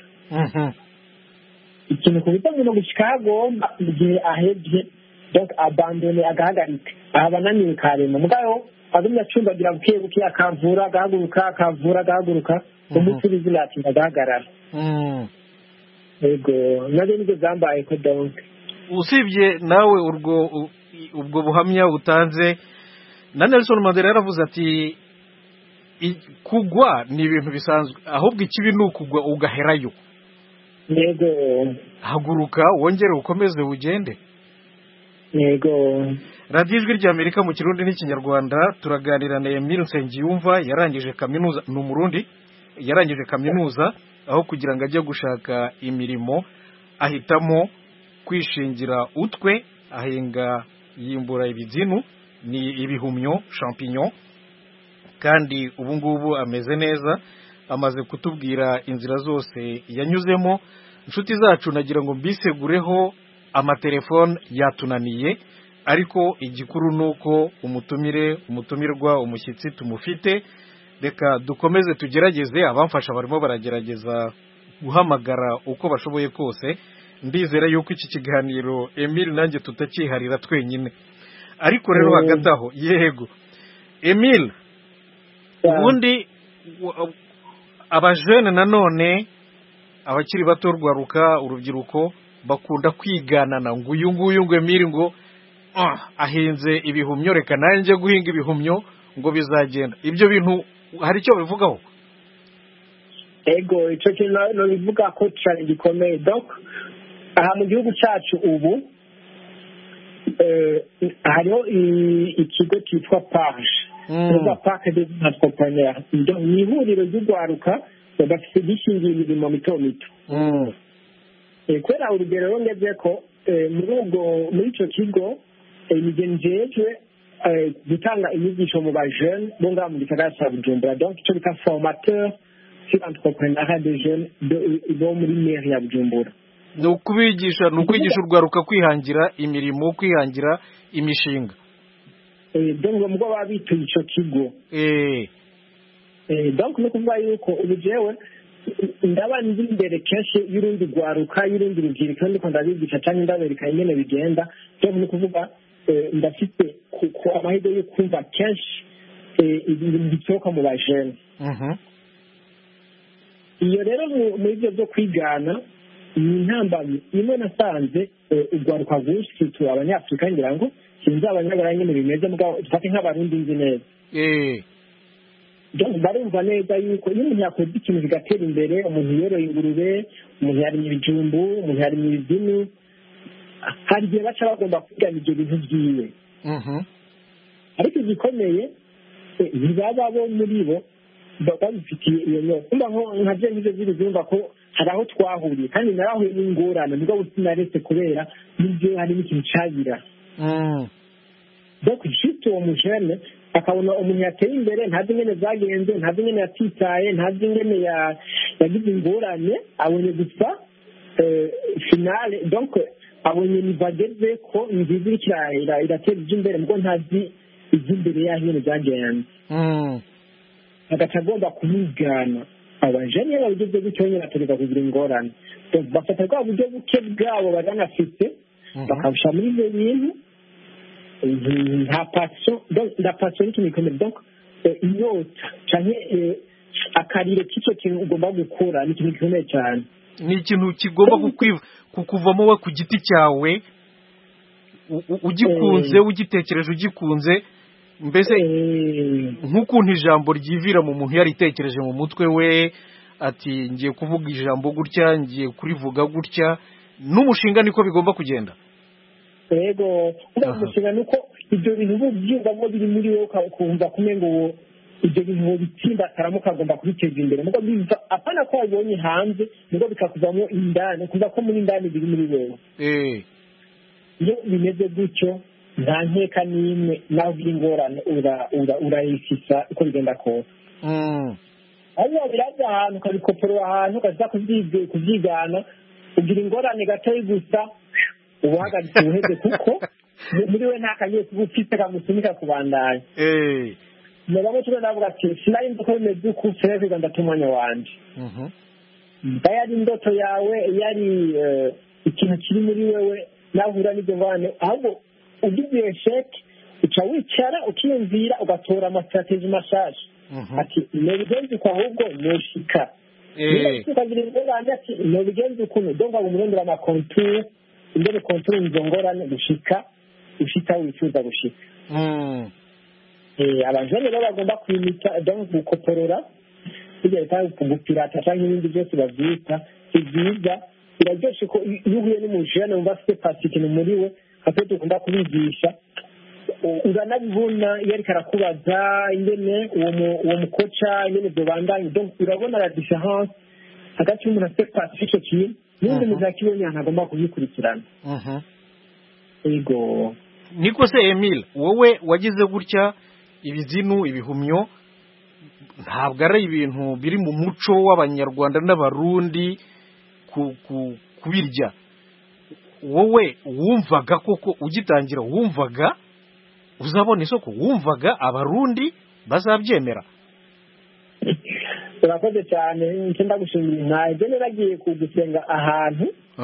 Ikintu kubita no gushika agomba igihe ahebye, donc abandone agahagarika abananiwe karema mugabo agumya acumbagira buke buke akavura agahaguruka umunsi w'izina ati agahagarara yego nabyo nibyo zambaye ko donc usibye nawe ubwo buhamya butanze na Nelson Mandela yaravuze ati kugwa ni ibintu bisanzwe ahubwo ikibi ni ukugwa ugaherayo yego haguruka wongere ukomeze ugende yego radiyo ijwi ry'Amerika mu Kirundi n'Ikinyarwanda turaganira na Emile Nsengiyumva yarangije kaminuza ni umurundi yarangije kaminuza aho kugira ngo ajye gushaka imirimo ahitamo kwishingira utwe ahinga yimbura ibizinu ni ibihumyo champignon kandi ubu ngubu ameze neza amaze kutubwira inzira zose yanyuzemo inshuti zacu nagira ngo mbisegureho amatelefone yatunaniye ariko igikuru nuko umutumirwa umushyitsi tumufite reka dukomeze tugerageze abamfasha barimo baragerageza guhamagara uko bashoboye kose ndizera yuko iki kiganiro Emile nanjye tutakiharira twenyine ariko rero hagati aho yego Emile ubundi abajene nanone abakiri bato rwaruka urubyiruko bakunda kwiganana ngo uyu nguyu ngo Emile ngo ahinze ibihumyo reka nanjye guhinga ibihumyo ngo bizagenda ibyo bintu hari icyo bivugaho ego icyo kintu no bivuga ko cyane gikomeye donc aha mu gihugu cyacu ubu hariho ikigo cyitwa PAGE Parc des Entrepreneurs ni ihuriro ry'urwaruka bafite gishingiye imirimo mito mito kubera urugero rungeze ko muri icyo kigo njejwe gutanga inyigisho mu bajene bo ngaha mu gisagara cya Bujumbura donc icyo bita formateur sur entrepreneuriat des jeunes bo muri mairie ya Bujumbura ni ukwigisha urwaruka kwihangira imirimo kwihangira imishinga donc mubwo baba bituye icyo kigo donc no kuvuga yuko ubu jewe ndaba ndi imbere kenshi y'urundi rwaruka y'urundi rubyiruko ndiko ndabigisha cyangwa ndabereka ingene bigenda donc ni kuvuga ndafite amahirwe yo kumva kenshi ibintu bisohoka mu bajene iyo rero muri ibyo byo kwigana ni intambamyi imwe nasanze urwaruka rwinshi situye abanyafurika ngira ngo sinzi abanyaburayi nyine bimeze mugabo dufate nk'abarundi nzi neza barumva neza yuko iyo umuntu yakoze ikintu kigatera imbere umuntu yoroye ingurube umuntu yarimye ibijumbu umuntu yarimye ibizinu hari igihe baca bagomba kwigana ibyo bintu byiwe ariko igikomeye ntibaba bo muri bo babifitiye iyo nyota nka byo ngibyo by'ibizumva ko hari aho twahuriye kandi narahuye n'ingorane mugabo sinaretse kubera n'ibyo harimo ikintu cabira donc juste uwo mujene akabona umuntu yateye imbere ntazi ingene zagenze ntazi ingene yatitaye ntazi ingene yagize ingorane abonye gusa finale donc abonye nibageze ko nziza iriko iratera ije imbere mugo ntazi iby'imbere yaho ingene zagenze agaca agomba kumwigana abajene iyo babigeze gutyo nyine ategeka kugira ingorane bafata bwa buryo buke bwabo bari banafite bakabusha muri ibyo bintu nta pasiyo nta pasiyo n'ikintu gikomeye donc inyota cyane akarire k'icyo kintu ugomba gukora ni ikintu gikomeye cyane ni ikintu kigomba kukuvamo we ku giti cyawe ugikunze ugitekereje ugikunze mbese nk'ukuntu ijambo ryivira mu muntu yaritekereje mu mutwe we ati ngiye kuvuga ijambo gutya ngiye kurivuga gutya n'umushinga niko bigomba kugenda yego umushinga nuko ibyo bintu byumvamo biri muri wowe ukumva kumwe ngo ibyo bintu bitsimbatara mukagomba kubiteza imbere mugo biva apana ko wabonye hanze mugo bikakuvamo indani kuva ko muri indani biri muri wowe iyo bimeze gutyo nta nkeka n'imwe nawe ugira ingorane urayifisa uko bigenda kose ariko biraza ahantu ukabikoporera ahantu ukaza kubyigana ugira ingorane gatoya gusa uba uhagaritse ubuheze kuko muri we nta kanyeye kuba ufite kamusunika kubandanya mugabo tube navuga ati sinari nzi ko bimeze uko fereza ndata umwanya wanjye mba yari indoto yawe yari ikintu kiri muri wewe nawe uhura n'ibyo ngorane ahubwo ugize sheke uca wicara ukiyumvira ugatora amasitrategi mashasha ati nobigenze uko ahubwo noshika ukagira ingorane ati nobigenze ukuntu donka umurondera amakonture imbere konture izo ngorane gushika ushika wifuza gushika abajene rero bagomba kwimita donc gukoporora kugira ngo gupirata cyangwa ibindi byose bavyita si byiza biraryoshe ko iyo uhuye n'umujene wumva afite pasitike muri we afite dukunda kubigisha uranabibona iyo ariko arakubaza ingene uwo mukoca ingene byobandanye donc urabona la différence hagati y'umuntu afite pasitike icyo kintu n'undi muntu akibonye ntagomba kubikurikirana yego niko se Emile wowe wagize gutya ibizinu ibihumyo ntabwo ari ibintu biri mu muco w'abanyarwanda n'abarundi kubirya wowe wumvaga koko ugitangira wumvaga uzabona isoko wumvaga abarundi bazabyemera urakoze cyane icyo ndagushimira ntabwo naragiye kugusenga ahantu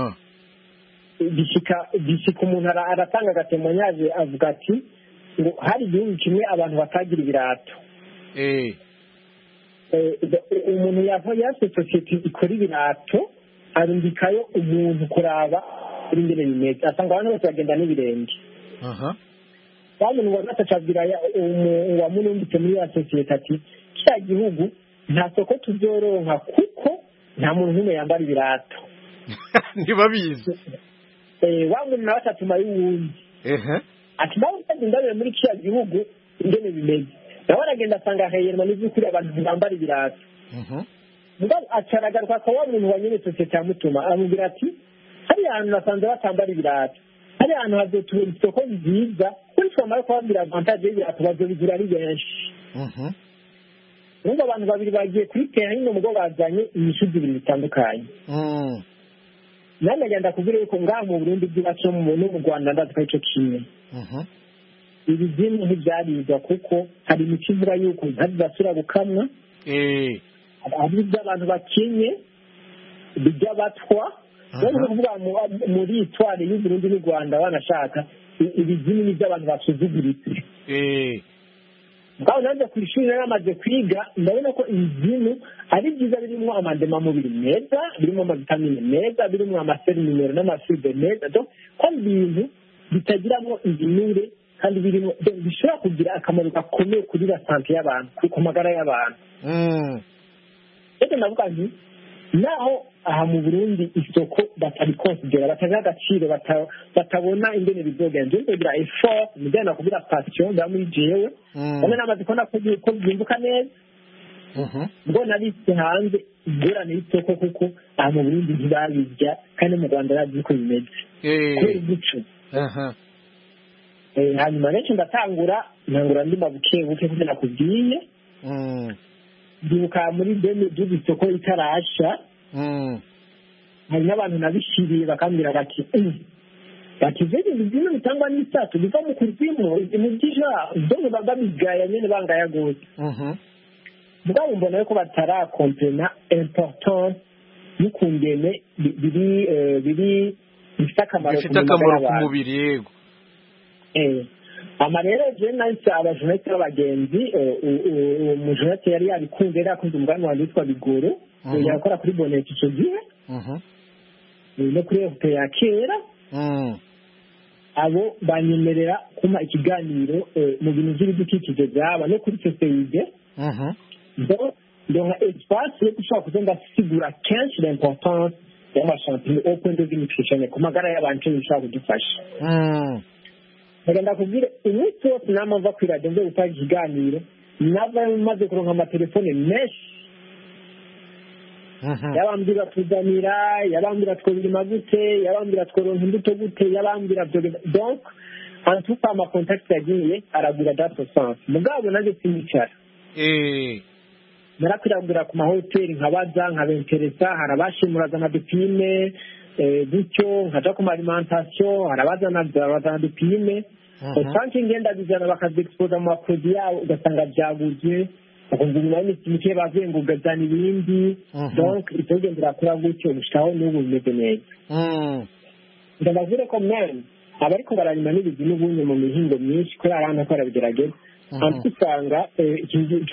bishyika umuntu aratanga agatemanyaje avuga ati ngo hari igihugu kimwe abantu batagira ibirato umuntu yase sosiyete ikora ibirato arundikayo umuntu kuraba kuri imbere bimeze asanga abantu bose bagenda n'ibirenge kandi ngo gatacabwira uwamunumbitse muri ya sosiyete ati kiriya gihugu nta soko tuzoronka kuko nta muntu n'umwe yambara ibirato ntibabizi wa muntu nawe atatuma y'uwundi ati nawe utagenda muri kiriya gihugu ingene bimeze nawe aragenda asanga heyerwa n'iby'ukuri abantu ntibambara ibirato acaragaruka ko wa muntu wa nyine sosiyete yamutuma amubwira ati hariya hantu nasanze batambara ibirato hariya hantu hazotubera isoko nziza kuri twamara kubabwira avantage y'ibirato bazobigura ari benshi urumva abantu babiri bagiye kuyitera hino mugo bazanye imisozi ibiri bitandukanye nanjye agenda kubwira yuko ngaha mu Burundi bw'iwacu no mu Rwanda ndazi ko icyo kimwe ibi zimwe ntibyarigwa kuko hari imico ivuga yuko ntazasubira gukamwa hari iby'abantu bakenye iby'abatwa rero kuvuga muri itware y'Uburundi n'u Rwanda banashaka ibizimi n'iby'abantu basuzuguritse ngaho nanjye ku ishuri naramaze kwiga ndabona ko izinu ari byiza birimo amademamubiri meza birimo amavitamine meza birimo amaseminero n'amafide meza ko ibintu bitagiramo ibinure kandi birimo bishobora kugira akamaro gakomeye kuri la sante y'abantu ku magara y'abantu rero ndavuga nti naho aha mu Burundi isoko batarikonsidera batagira agaciro batabona ingene bizogenda kugira effort mujyana kugira passion da muri jewe bamwe namaze kubona ko byimbuka neza ngo nabise hanze ingorane y'isoko kuko aha mu Burundi ntibabirya kandi mu Rwanda bazi ko bimeze kubera imico hanyuma rero ndatangura ndi mabuke kuko nakubwiye ndibuka muri demi isoko itarasha hari n'abantu nabishiriye bakambwira bati bakizeye ibintu bitangwa n'isatu biva mu kuzimu ibintu by'ija byo bagabigaya nyene bangaya gose mugabo mbona yuko batarakomplena important y'ukungene biri bifite akamaro ku mubiri yego amarero je nahise abajonete b'abagenzi umujonete yari yabikunze yari yakunze umugani wanjye witwa Bigoro yakora kuri bonete icyo gihe no kuri efupe ya kera abo banyemerera kuma ikiganiro mu bintu by'ibidukikije byaba no kuri CCID ndonka espace yo gushobora kugenda sigura kenshi l'importance y'amashampinyo au point de vue nutritionnel ku magara y'abantu bishobora kudufasha ndagenda kubwira umunsi wose nama mva kuri radiyo nzo gutanga ikiganiro nava maze kuronka amatelefone menshi yabambwira tuzanira yabambwira twobirima gute yabambwira tworonka imbuto gute yabambwira donc en tout cas ma contact yagiye aragura data sens mugabo nanjye sinicara narakwiragura ku mahoteli nkabaza nkabenteresa harabashimuraza dupime gutyo nkaja ku alimentation harabazana dupime usanzwe ngenda bizana bakaziexposa mu maproduit yabo ugasanga byaguze ukumva umuntu w'iminsi mike bavuye ngo ugazana ibindi donc itogendera kuri gutyo gushikaho n'ubu bimeze neza ndababwire ko meme abariko bararima n'ibizi n'ubunye mu mihingo myinshi kubera abana ko barabigerageza ariko usanga ikintu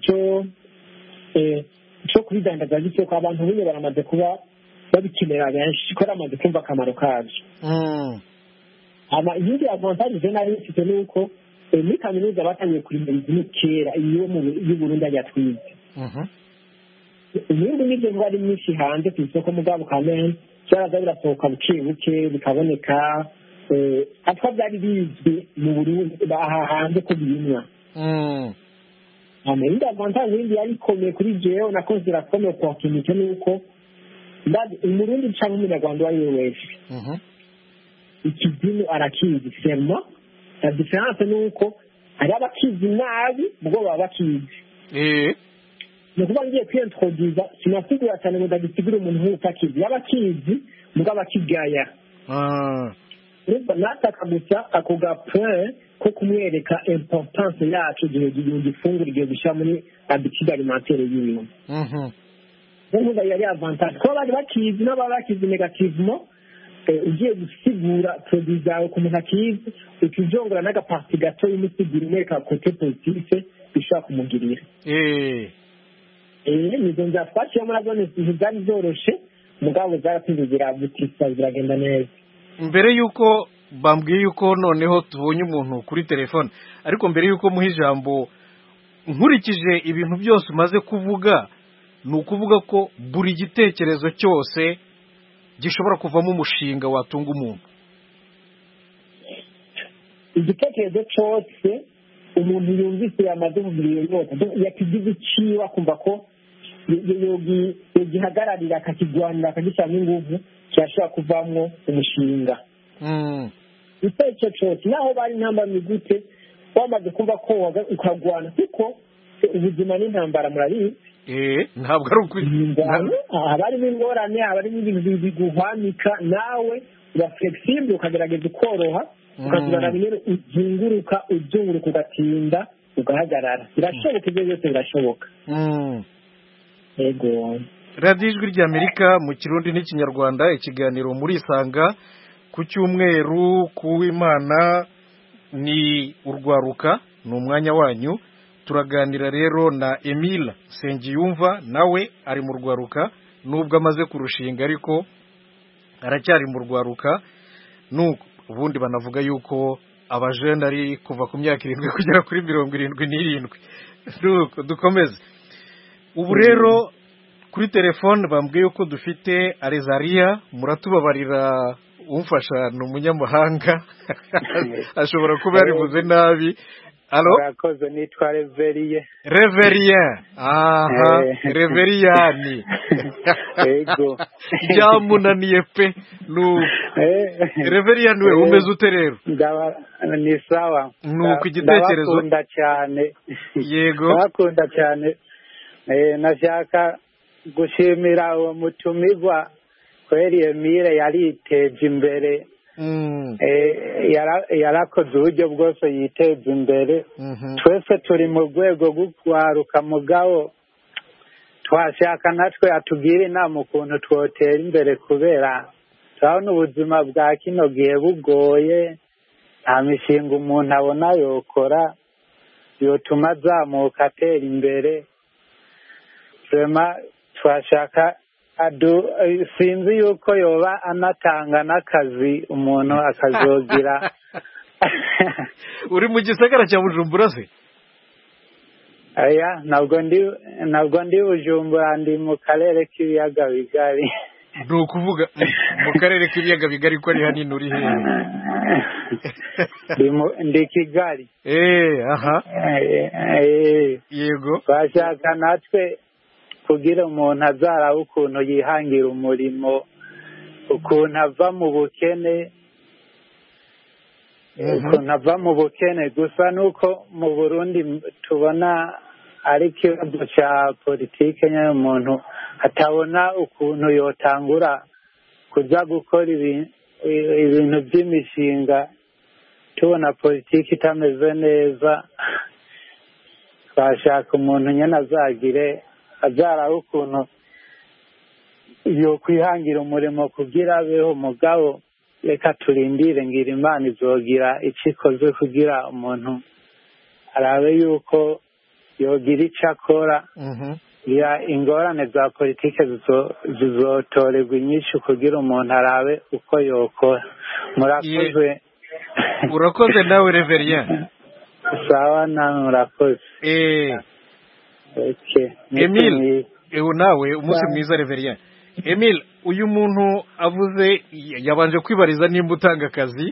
cyo kubidandaza gityo ko abantu bunye baramaze kuba babikenera benshi ko baramaze kumva akamaro kabyo iyindi avantage nari mfite ni uko muri kaminuza batangiye kurima ibizi kera iyo y'uburundi ajya twize ibindi nibyo biba ari myinshi hanze ku isoko mugabo kamene byaraza birasohoka buke buke bikaboneka atwa byari bizwi mu Burundi hanze ko birimwa indi avantage yindi yari ikomeye kuri jewe nakoze irakomeye opportunité ni uko umurundi cyangwa umunyarwanda uwo ari we wese ikizinu arakizi sema la différence ni uko hari abakizi nabi ubwo baba bakizi ni ukuvuga ngiye kwintroduza sinasigura cyane ngo ndagisigure umuntu nk'utakizi yaba akizi mugabo akigaya nataka gusa ako ga point ko kumwereka importance yacu igihe gifungura igihe gishya muri habitude alimentaire yiwe n'ubu yari avantage ko bari bakizi n'ababa bakizi negativement ugiye gusigura produit zawe ku muntu akizi ukijongora n'agaparti gato y'umusiguro umwereka kote positive bishobora kumugirira nizo nzira twashyira muri azo ntizari zoroshe mugabo zaratuzira butisa ziragenda neza mbere y'uko bambwiye yuko noneho tubonye umuntu kuri telefone ariko mbere y'uko muha ijambo nkurikije ibintu byose umaze kuvuga ni ukuvuga ko buri gitekerezo cyose gishobora kuvamo umushinga watunga umuntu igitekerezo cyose umuntu yumvise yamaze ububiri yose yakigize iciwe akumva ko yogihagararira akakigwanira akagishyiramo ingufu kirashobora kuvamo umushinga icyo cyose naho bari intambara gute wamaze kumva ko ukagwana kuko ubuzima n'intambara murabizi ntabwo ari ukwirinda haba harimo ingorane haba harimo ibintu biguhwanika nawe uba flexible ukagerageza ukoroha ukazibana bimwe uzunguruka ugatinda ugahagarara birashoboka ibyo byose birashoboka yego radiyo ijwi ry'amerika mu kirundi n'ikinyarwanda ikiganiro murisanga ku cyumweru kuw'Imana ni urwaruka ni umwanya wanyu turaganira rero na Emile Nsengiyumva nawe ari mu rwaruka nubwo amaze kurushinga ariko aracyari mu rwaruka nuko ubundi banavuga yuko abajene ari kuva ku myaka 7 kugera kuri 77 nuko dukomeze ubu rero kuri telefone bambwiye yuko dufite Arezaria muratubabarira umfasha ni umunyamahanga ashobora kuba yarivuze nabi alo urakoze nitwa Reverien aha Reverien yego byamunaniye pe nu Reverien we umeze ute rero ni sawa nuko igitekerezo ndakunda cyane yego ndakunda cyane nashaka gushimira uwo mutumirwa kweri Emile yariteje imbere yarakoze uburyo bwose yiteza imbere twese turi mu rwego rwo kwaruka mugabo twashaka natwe atubwire inama ukuntu twotera imbere kubera turabona ubuzima bwa kino gihe bugoye nta mishinga umuntu abona yokora yotuma azamuka atera imbere twashaka sinzi yuko yoba anatanga n'akazi umuntu akazogira uri mu gisagara cya Bujumbura se aya ntabwo ndi Bujumbura ndi mu karere k'ibiyaga bigari ni ukuvuga mu karere k'ibiyaga bigari ko ari hanini uri hehe ndi Kigali aha yego twashaka natwe kugira umuntu azaraba ukuntu yihangira umurimo ukuntu ava mu bukene gusa nuko mu Burundi tubona ari ikibazo cya politike nyine umuntu atabona ukuntu yotangura kuza gukora ibintu by'imishinga tubona politike itameze neza twashaka umuntu nyine azaraba ukuntu yo kwihangira umurimo kugira abeho mugabo reka turindire ngira imana izogira icyo ikoze kugira umuntu arabe yuko yogira icyo akora ingorane za politiki zizotorerwa inyinshi kugira umuntu arabe uko yokora. Murakoze. Urakoze nawe Reverien. Sawa nawe murakoze. Emile nawe umunsi mwiza Reverien. Emile, uyu muntu avuze yabanje kwibariza nimba utanga akazi.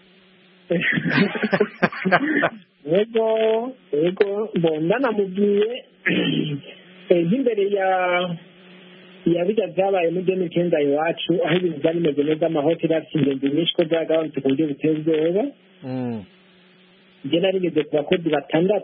Yego mbona namubwiye nk'imbere ya bijya byabaye muri 2009 iwacu aho ibintu byari bimeze neza, amahoteli afite ingenzi nyinshi ko byagabanutse ku buryo butezweho. Njye nari ngeze ku bakozi 6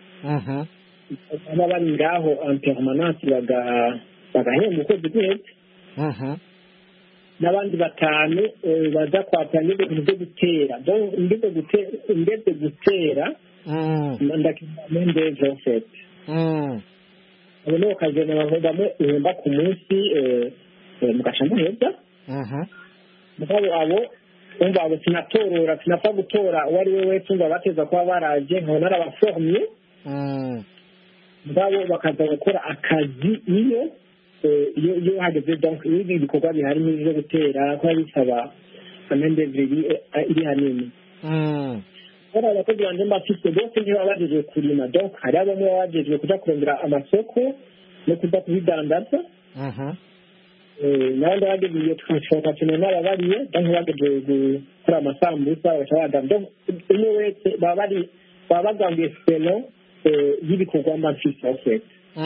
baba bari ngaho en permanence bagahembwa ukwezi guheze, n'abandi 5 baza kwatanga ibintu byo gutera ndetse gutera ndakimende Joseph abo no kaje n'abavugamo ihemba ku munsi mugasha muheza mugabo abo umva abo sinatorora sinapfa gutora wari we wese umva bateza kuba baraje nkona n'abaformye mugabo bakaza gukora akazi iyo hageze donc ibi bikorwa bihari n'ibyo gutera ko bisaba amende iri hanini Kora abakozi banje mbafite bose niba bajeje kurima, donc hari abamwe bajeje kuja kurondera amasoko no kuja kubidandaza. N'abandi bagiye transformation n'ababariye, donc bagiye gukora amasambusa bashaka donc umwe wese baba bagambiye selo y'ibikorwa mbafite ofete.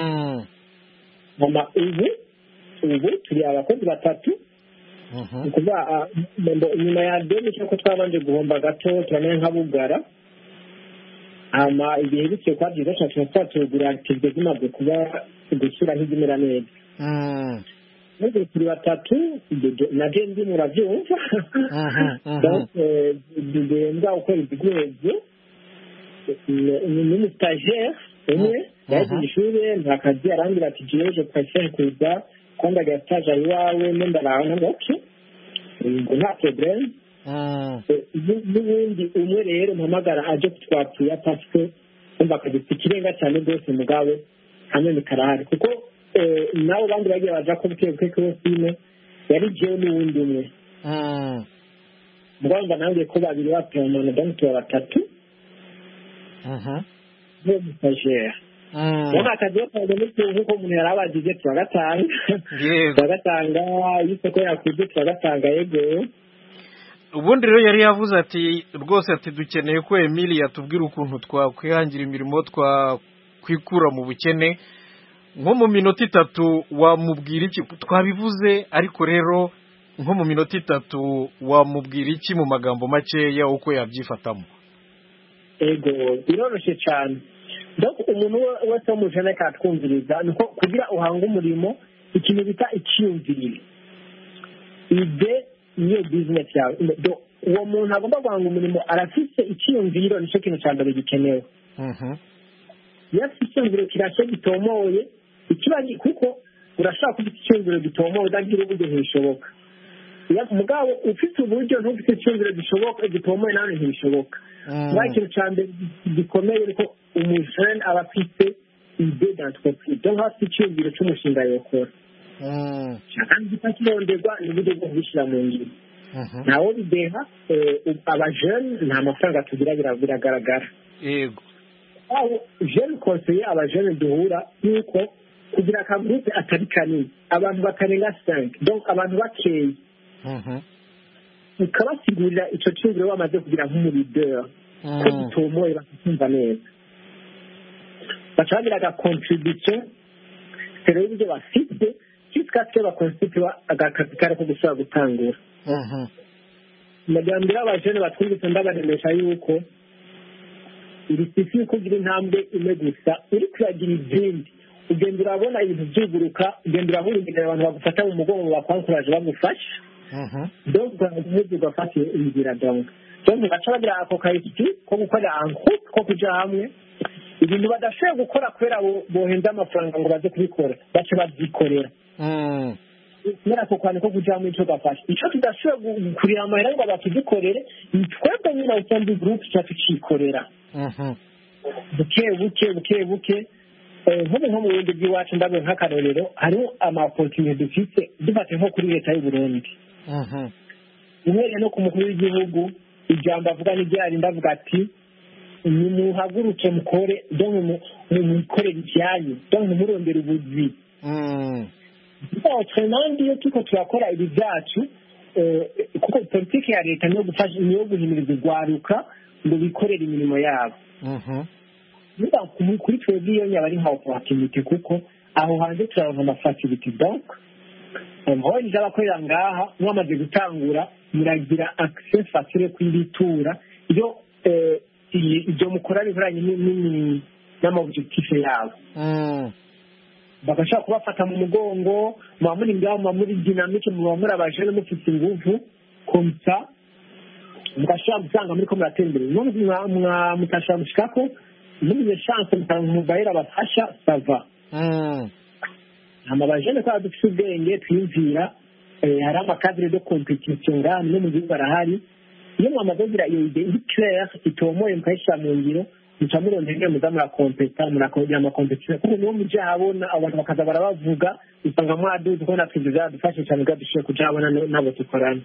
Mama ubu turi abakozi 3 kuba nyuma ya deni cyangwa twabanje guhomba gato turane nk'abugara ama igihe bityo kwa byiza cyane twatugura activite zimaze kuba gushyira nk'izimera neza n'ubwo turi 3 na je ndi murabyumva ndenda uko ibigweze ni stagiaire umwe yaje ishuri ntakazi arangira ati jeje passer kuza kwanda gataja iwawe ndaraho ngoki ngo nta problem n'ubundi umwe rero mpamagara aje kutwapfuya paske umva kagiti kirenga cyane rwose mugabo hamwe nikarahari kuko nawe bandi bagiye baja ko bukeke ko sine yari jewe n'ubundi umwe mugabo nange ko babiri bapemana donc tuba 3 no stagiaire Yama kaje kandi n'uko umuntu yarabagize twagatanga twagatanga isoko yakuze twagatanga yego. Ubundi rero yari yavuze ati rwose ati dukeneye ko Emile yatubwira ukuntu twakwihangira imirimo twakwikura mu bukene nko mu minota 3 wamubwira iki twabivuze ariko rero nko mu minota 3 wamubwira iki mu magambo makeya uko yabyifatamo. Ego biroroshye cyane. Donc umuntu wese mu jene katwumviriza nuko kugira uhanga umurimo ikintu bita ikiyumvirire ide niyo business yawe uwo muntu agomba guhanga umurimo arafise ikiyumviro nicyo kintu cya mbere gikenewe yafise ikiyumviro kirashye gitomoye ikibanyi kuko urashaka kugira ikiyumviro gitomoye udagira uburyo ntibishoboka mugabo ufite uburyo ntufite ikiyumviro gishoboka gitomoye nawe ntibishoboka nta kintu cya mbere gikomeye ariko umujene aba afite ide d'entreprise donc afite icyumviro cy'umushinga yokora kandi gitakironderwa n'uburyo bwo kubishyira mu ngiro ntawo bideha abajene nta mafaranga tugira biragaragara yego aho jeune conseiller abajene duhura yuko kugira akagroupe atari kanini abantu bakarenga 5 donc abantu bakeye ukabasigurira icyo cyumviro bamaze kugira nk'umuleader ko gitomoye bakumva neza bacagira aga contribution rero ibyo bafite kitwa bakonstituwa agakatikara ko gushaka gutangura ndagambira abajene batwumvise ndabaremesha yuko iri sisi kugira intambwe imwe gusa uri kuragira izindi ugenda urabona ibintu byuguruka ugenda urahurira abantu bagufata mu mugongo bakwankuraje bagufasha donc ugafata inzira donc baca bagira ako kayiti ko gukora anko ko kuja hamwe ibintu badashoboye gukora kubera bohenza amafaranga ngo baze kubikora baca babyikorera kubera ako kantu ko kujya muri icyo gafasha icyo tudashobora kurira amahera ngo batudukorere ni twebwe nyine usanzwe gurupe cyacu cikorera buke buke nko mu bundi bw'iwacu ndabona nk'akarorero hariho amapotinite dufite dufate nko kuri leta y'u Burundi uhereye no ku mukuru w'igihugu ijambo avuga n'iryari ndavuga ati nimuhaguruke mukore mukorere ibyanyu murondera ubuzi kandi iyo turiko turakora ibi byacu kuko politiki ya leta niyo gufasha niyo guhimiriza urwaruka ngo bikorere imirimo yabo kuri twebwe iyo nyaba ari nka opportunity kuko aho hanze turaronka amafacility donc aho niza abakorera ngaha mwamaze gutangura muragira access facile kw'ibitura iyo ibyo mukora bikoranye n'amobjectif yabo bagashaka kubafata mu mugongo muba muri ngaho muba muri dynamique muba muri abajene mufite ingufu komsa mugashobora gusanga muri ko muratera imbere mutashobora gushikako mugize chance mukabahera abafasha sava amabajene kwa dufite ubwenge twiyumvira hari amakadire de competition ngaha no mu gihugu barahari iyo mwamaze kugira iyo ide claire itomoye mukayishyira mu ngiro muca murondera muza murakompeta murakongera amakompetisiyo kuko niwo muje habona abantu bakaza barabavuga usanga mwaduze ko natwe bizadufashe cyane bwadushiye kuja habona nabo dukorana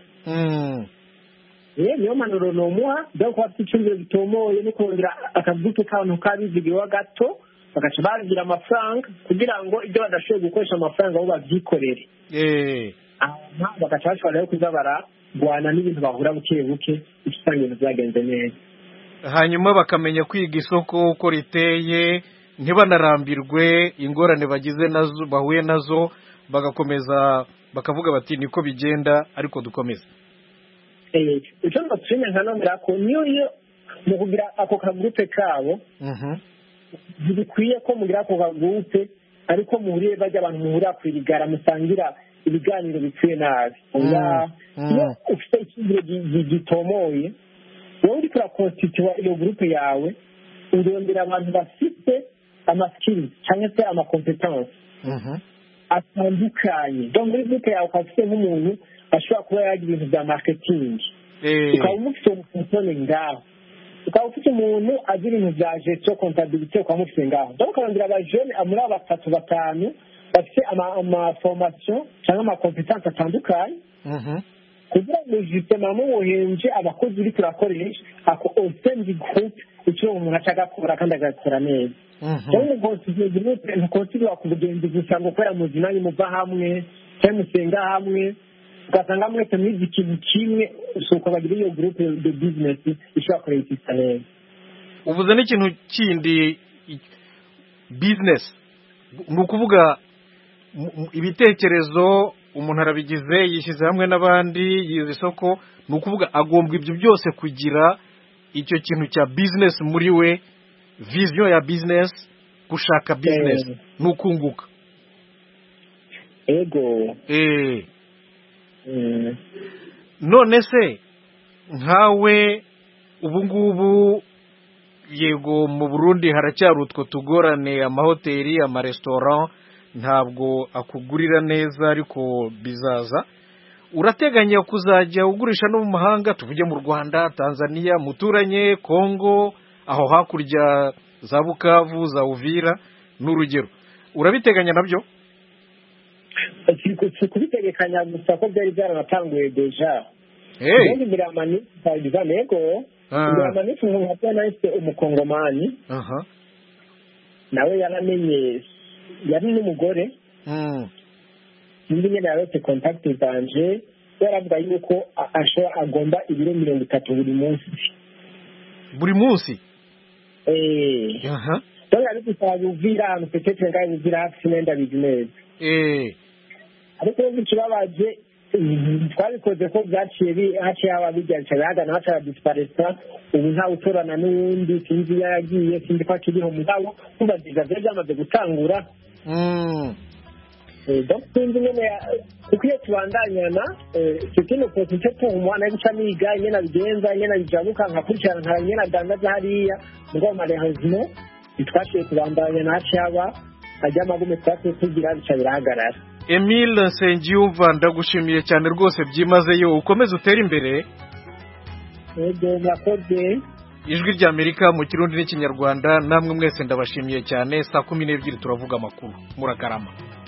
niyo manuro nomuha dore ko bafite icyumviro gitomoye no kongera akagutu k'abantu kabizigiwe gato bagaca bagira amafaranga kugira ngo ibyo badashoboye gukoresha amafaranga bo babyikorere bagaca bashobora rero kuza baragwana n'ibintu bahura buke buke usanga ibintu byagenze neza hanyuma bakamenya kwiga isoko uko riteye ntibanarambirwe ingorane bagize nazo bahuye nazo bagakomeza bakavuga bati niko bigenda ariko dukomeze icyo mbatuye nka nomera ko niyo mu kugira ako kagurupe kabo ntibikwiye ko mugira ako kagurupe ariko muhuriye bajya abantu muhurira kwirigara musangira ibiganiro bipfuye nabi iyo ufite icyizere gitomoye wowe uriko urakonstituwa iyo gurupe yawe urondera abantu bafite amaskills cyangwa se amakompetanse atandukanye donc muri gurupe yawe ukaba ufite nk'umuntu ashobora kuba yagira ibintu bya marketing ukaba umufite umufuntone ngaho ukaba ufite umuntu agira ibintu bya gestion comptabilité ukaba umufite ngaho donc ukarondera abajene muri aba batatu batanu bafite amaformation cyangwa amakompetanse atandukanye kugira ngo justement mubuhenje abakozi uri turakoresha ako osendi group icyo umuntu aca agakora kandi agakora neza cyangwa ntukonsigira ku bugenzi gusa ngo kubera muzi nanyu muva hamwe cyangwa musenga hamwe ugasanga mwese mwize ikintu kimwe usuka bagira iyo groupe de business ishobora kureba neza uvuze n'ikintu kindi business ni ukuvuga ibitekerezo umuntu arabigize yishyize hamwe n'abandi yize isoko ni ukuvuga agomba ibyo byose kugira icyo kintu cya business muri we vision ya business gushaka business ni ukunguka ego none se nkawe ubu ngubu yego mu Burundi haracyari utwo tugorane amahoteli amaresitora ntabwo akugurira neza ariko bizaza urateganya kuzajya ugurisha no mu mahanga tuvuge mu Rwanda Tanzania muturanye Kongo aho hakurya za Bukavu za Uvira n'urugero urabiteganya nabyo kubitegekanya gusa ko byari byaranatanguye deja ndi mbere amani bagiza nego mbere amani nka nahise umukongomani nawe yaramenye yari n'umugore nyine yaretse kontakiti zanje yaravuga yuko agomba ibiro 30 buri munsi donc ari gusaba Uvira ahantu peut-être ngaho Uvira hafi n'enda business ariko ikibabaje twabikoze ko byaciye haciye haba bijyanye bagana haca disparesa ubu nta utorana n'uwundi sinzi yagiye sinzi ko akiriho mugabo kubaziza byamaze gutangura donc sinzi nyene kuko iyo tubandanyana c'est une opportunité pour moi na guca niga nyene bigenza nyene bijabuka nkakurikirana nka nyene adandaza hariya ngo malheureusement twashiye kubandanya naci haba ajya amagume twase tugira bica birahagarara Emile Nsengiyumva ndagushimiye cyane rwose byimazeyo ukomeze utere imbere. Murakoze. Ijwi rya Amerika mu Kirundi n'Ikinyarwanda namwe mwese ndabashimiye cyane. 12:00 turavuga amakuru. Murakarama.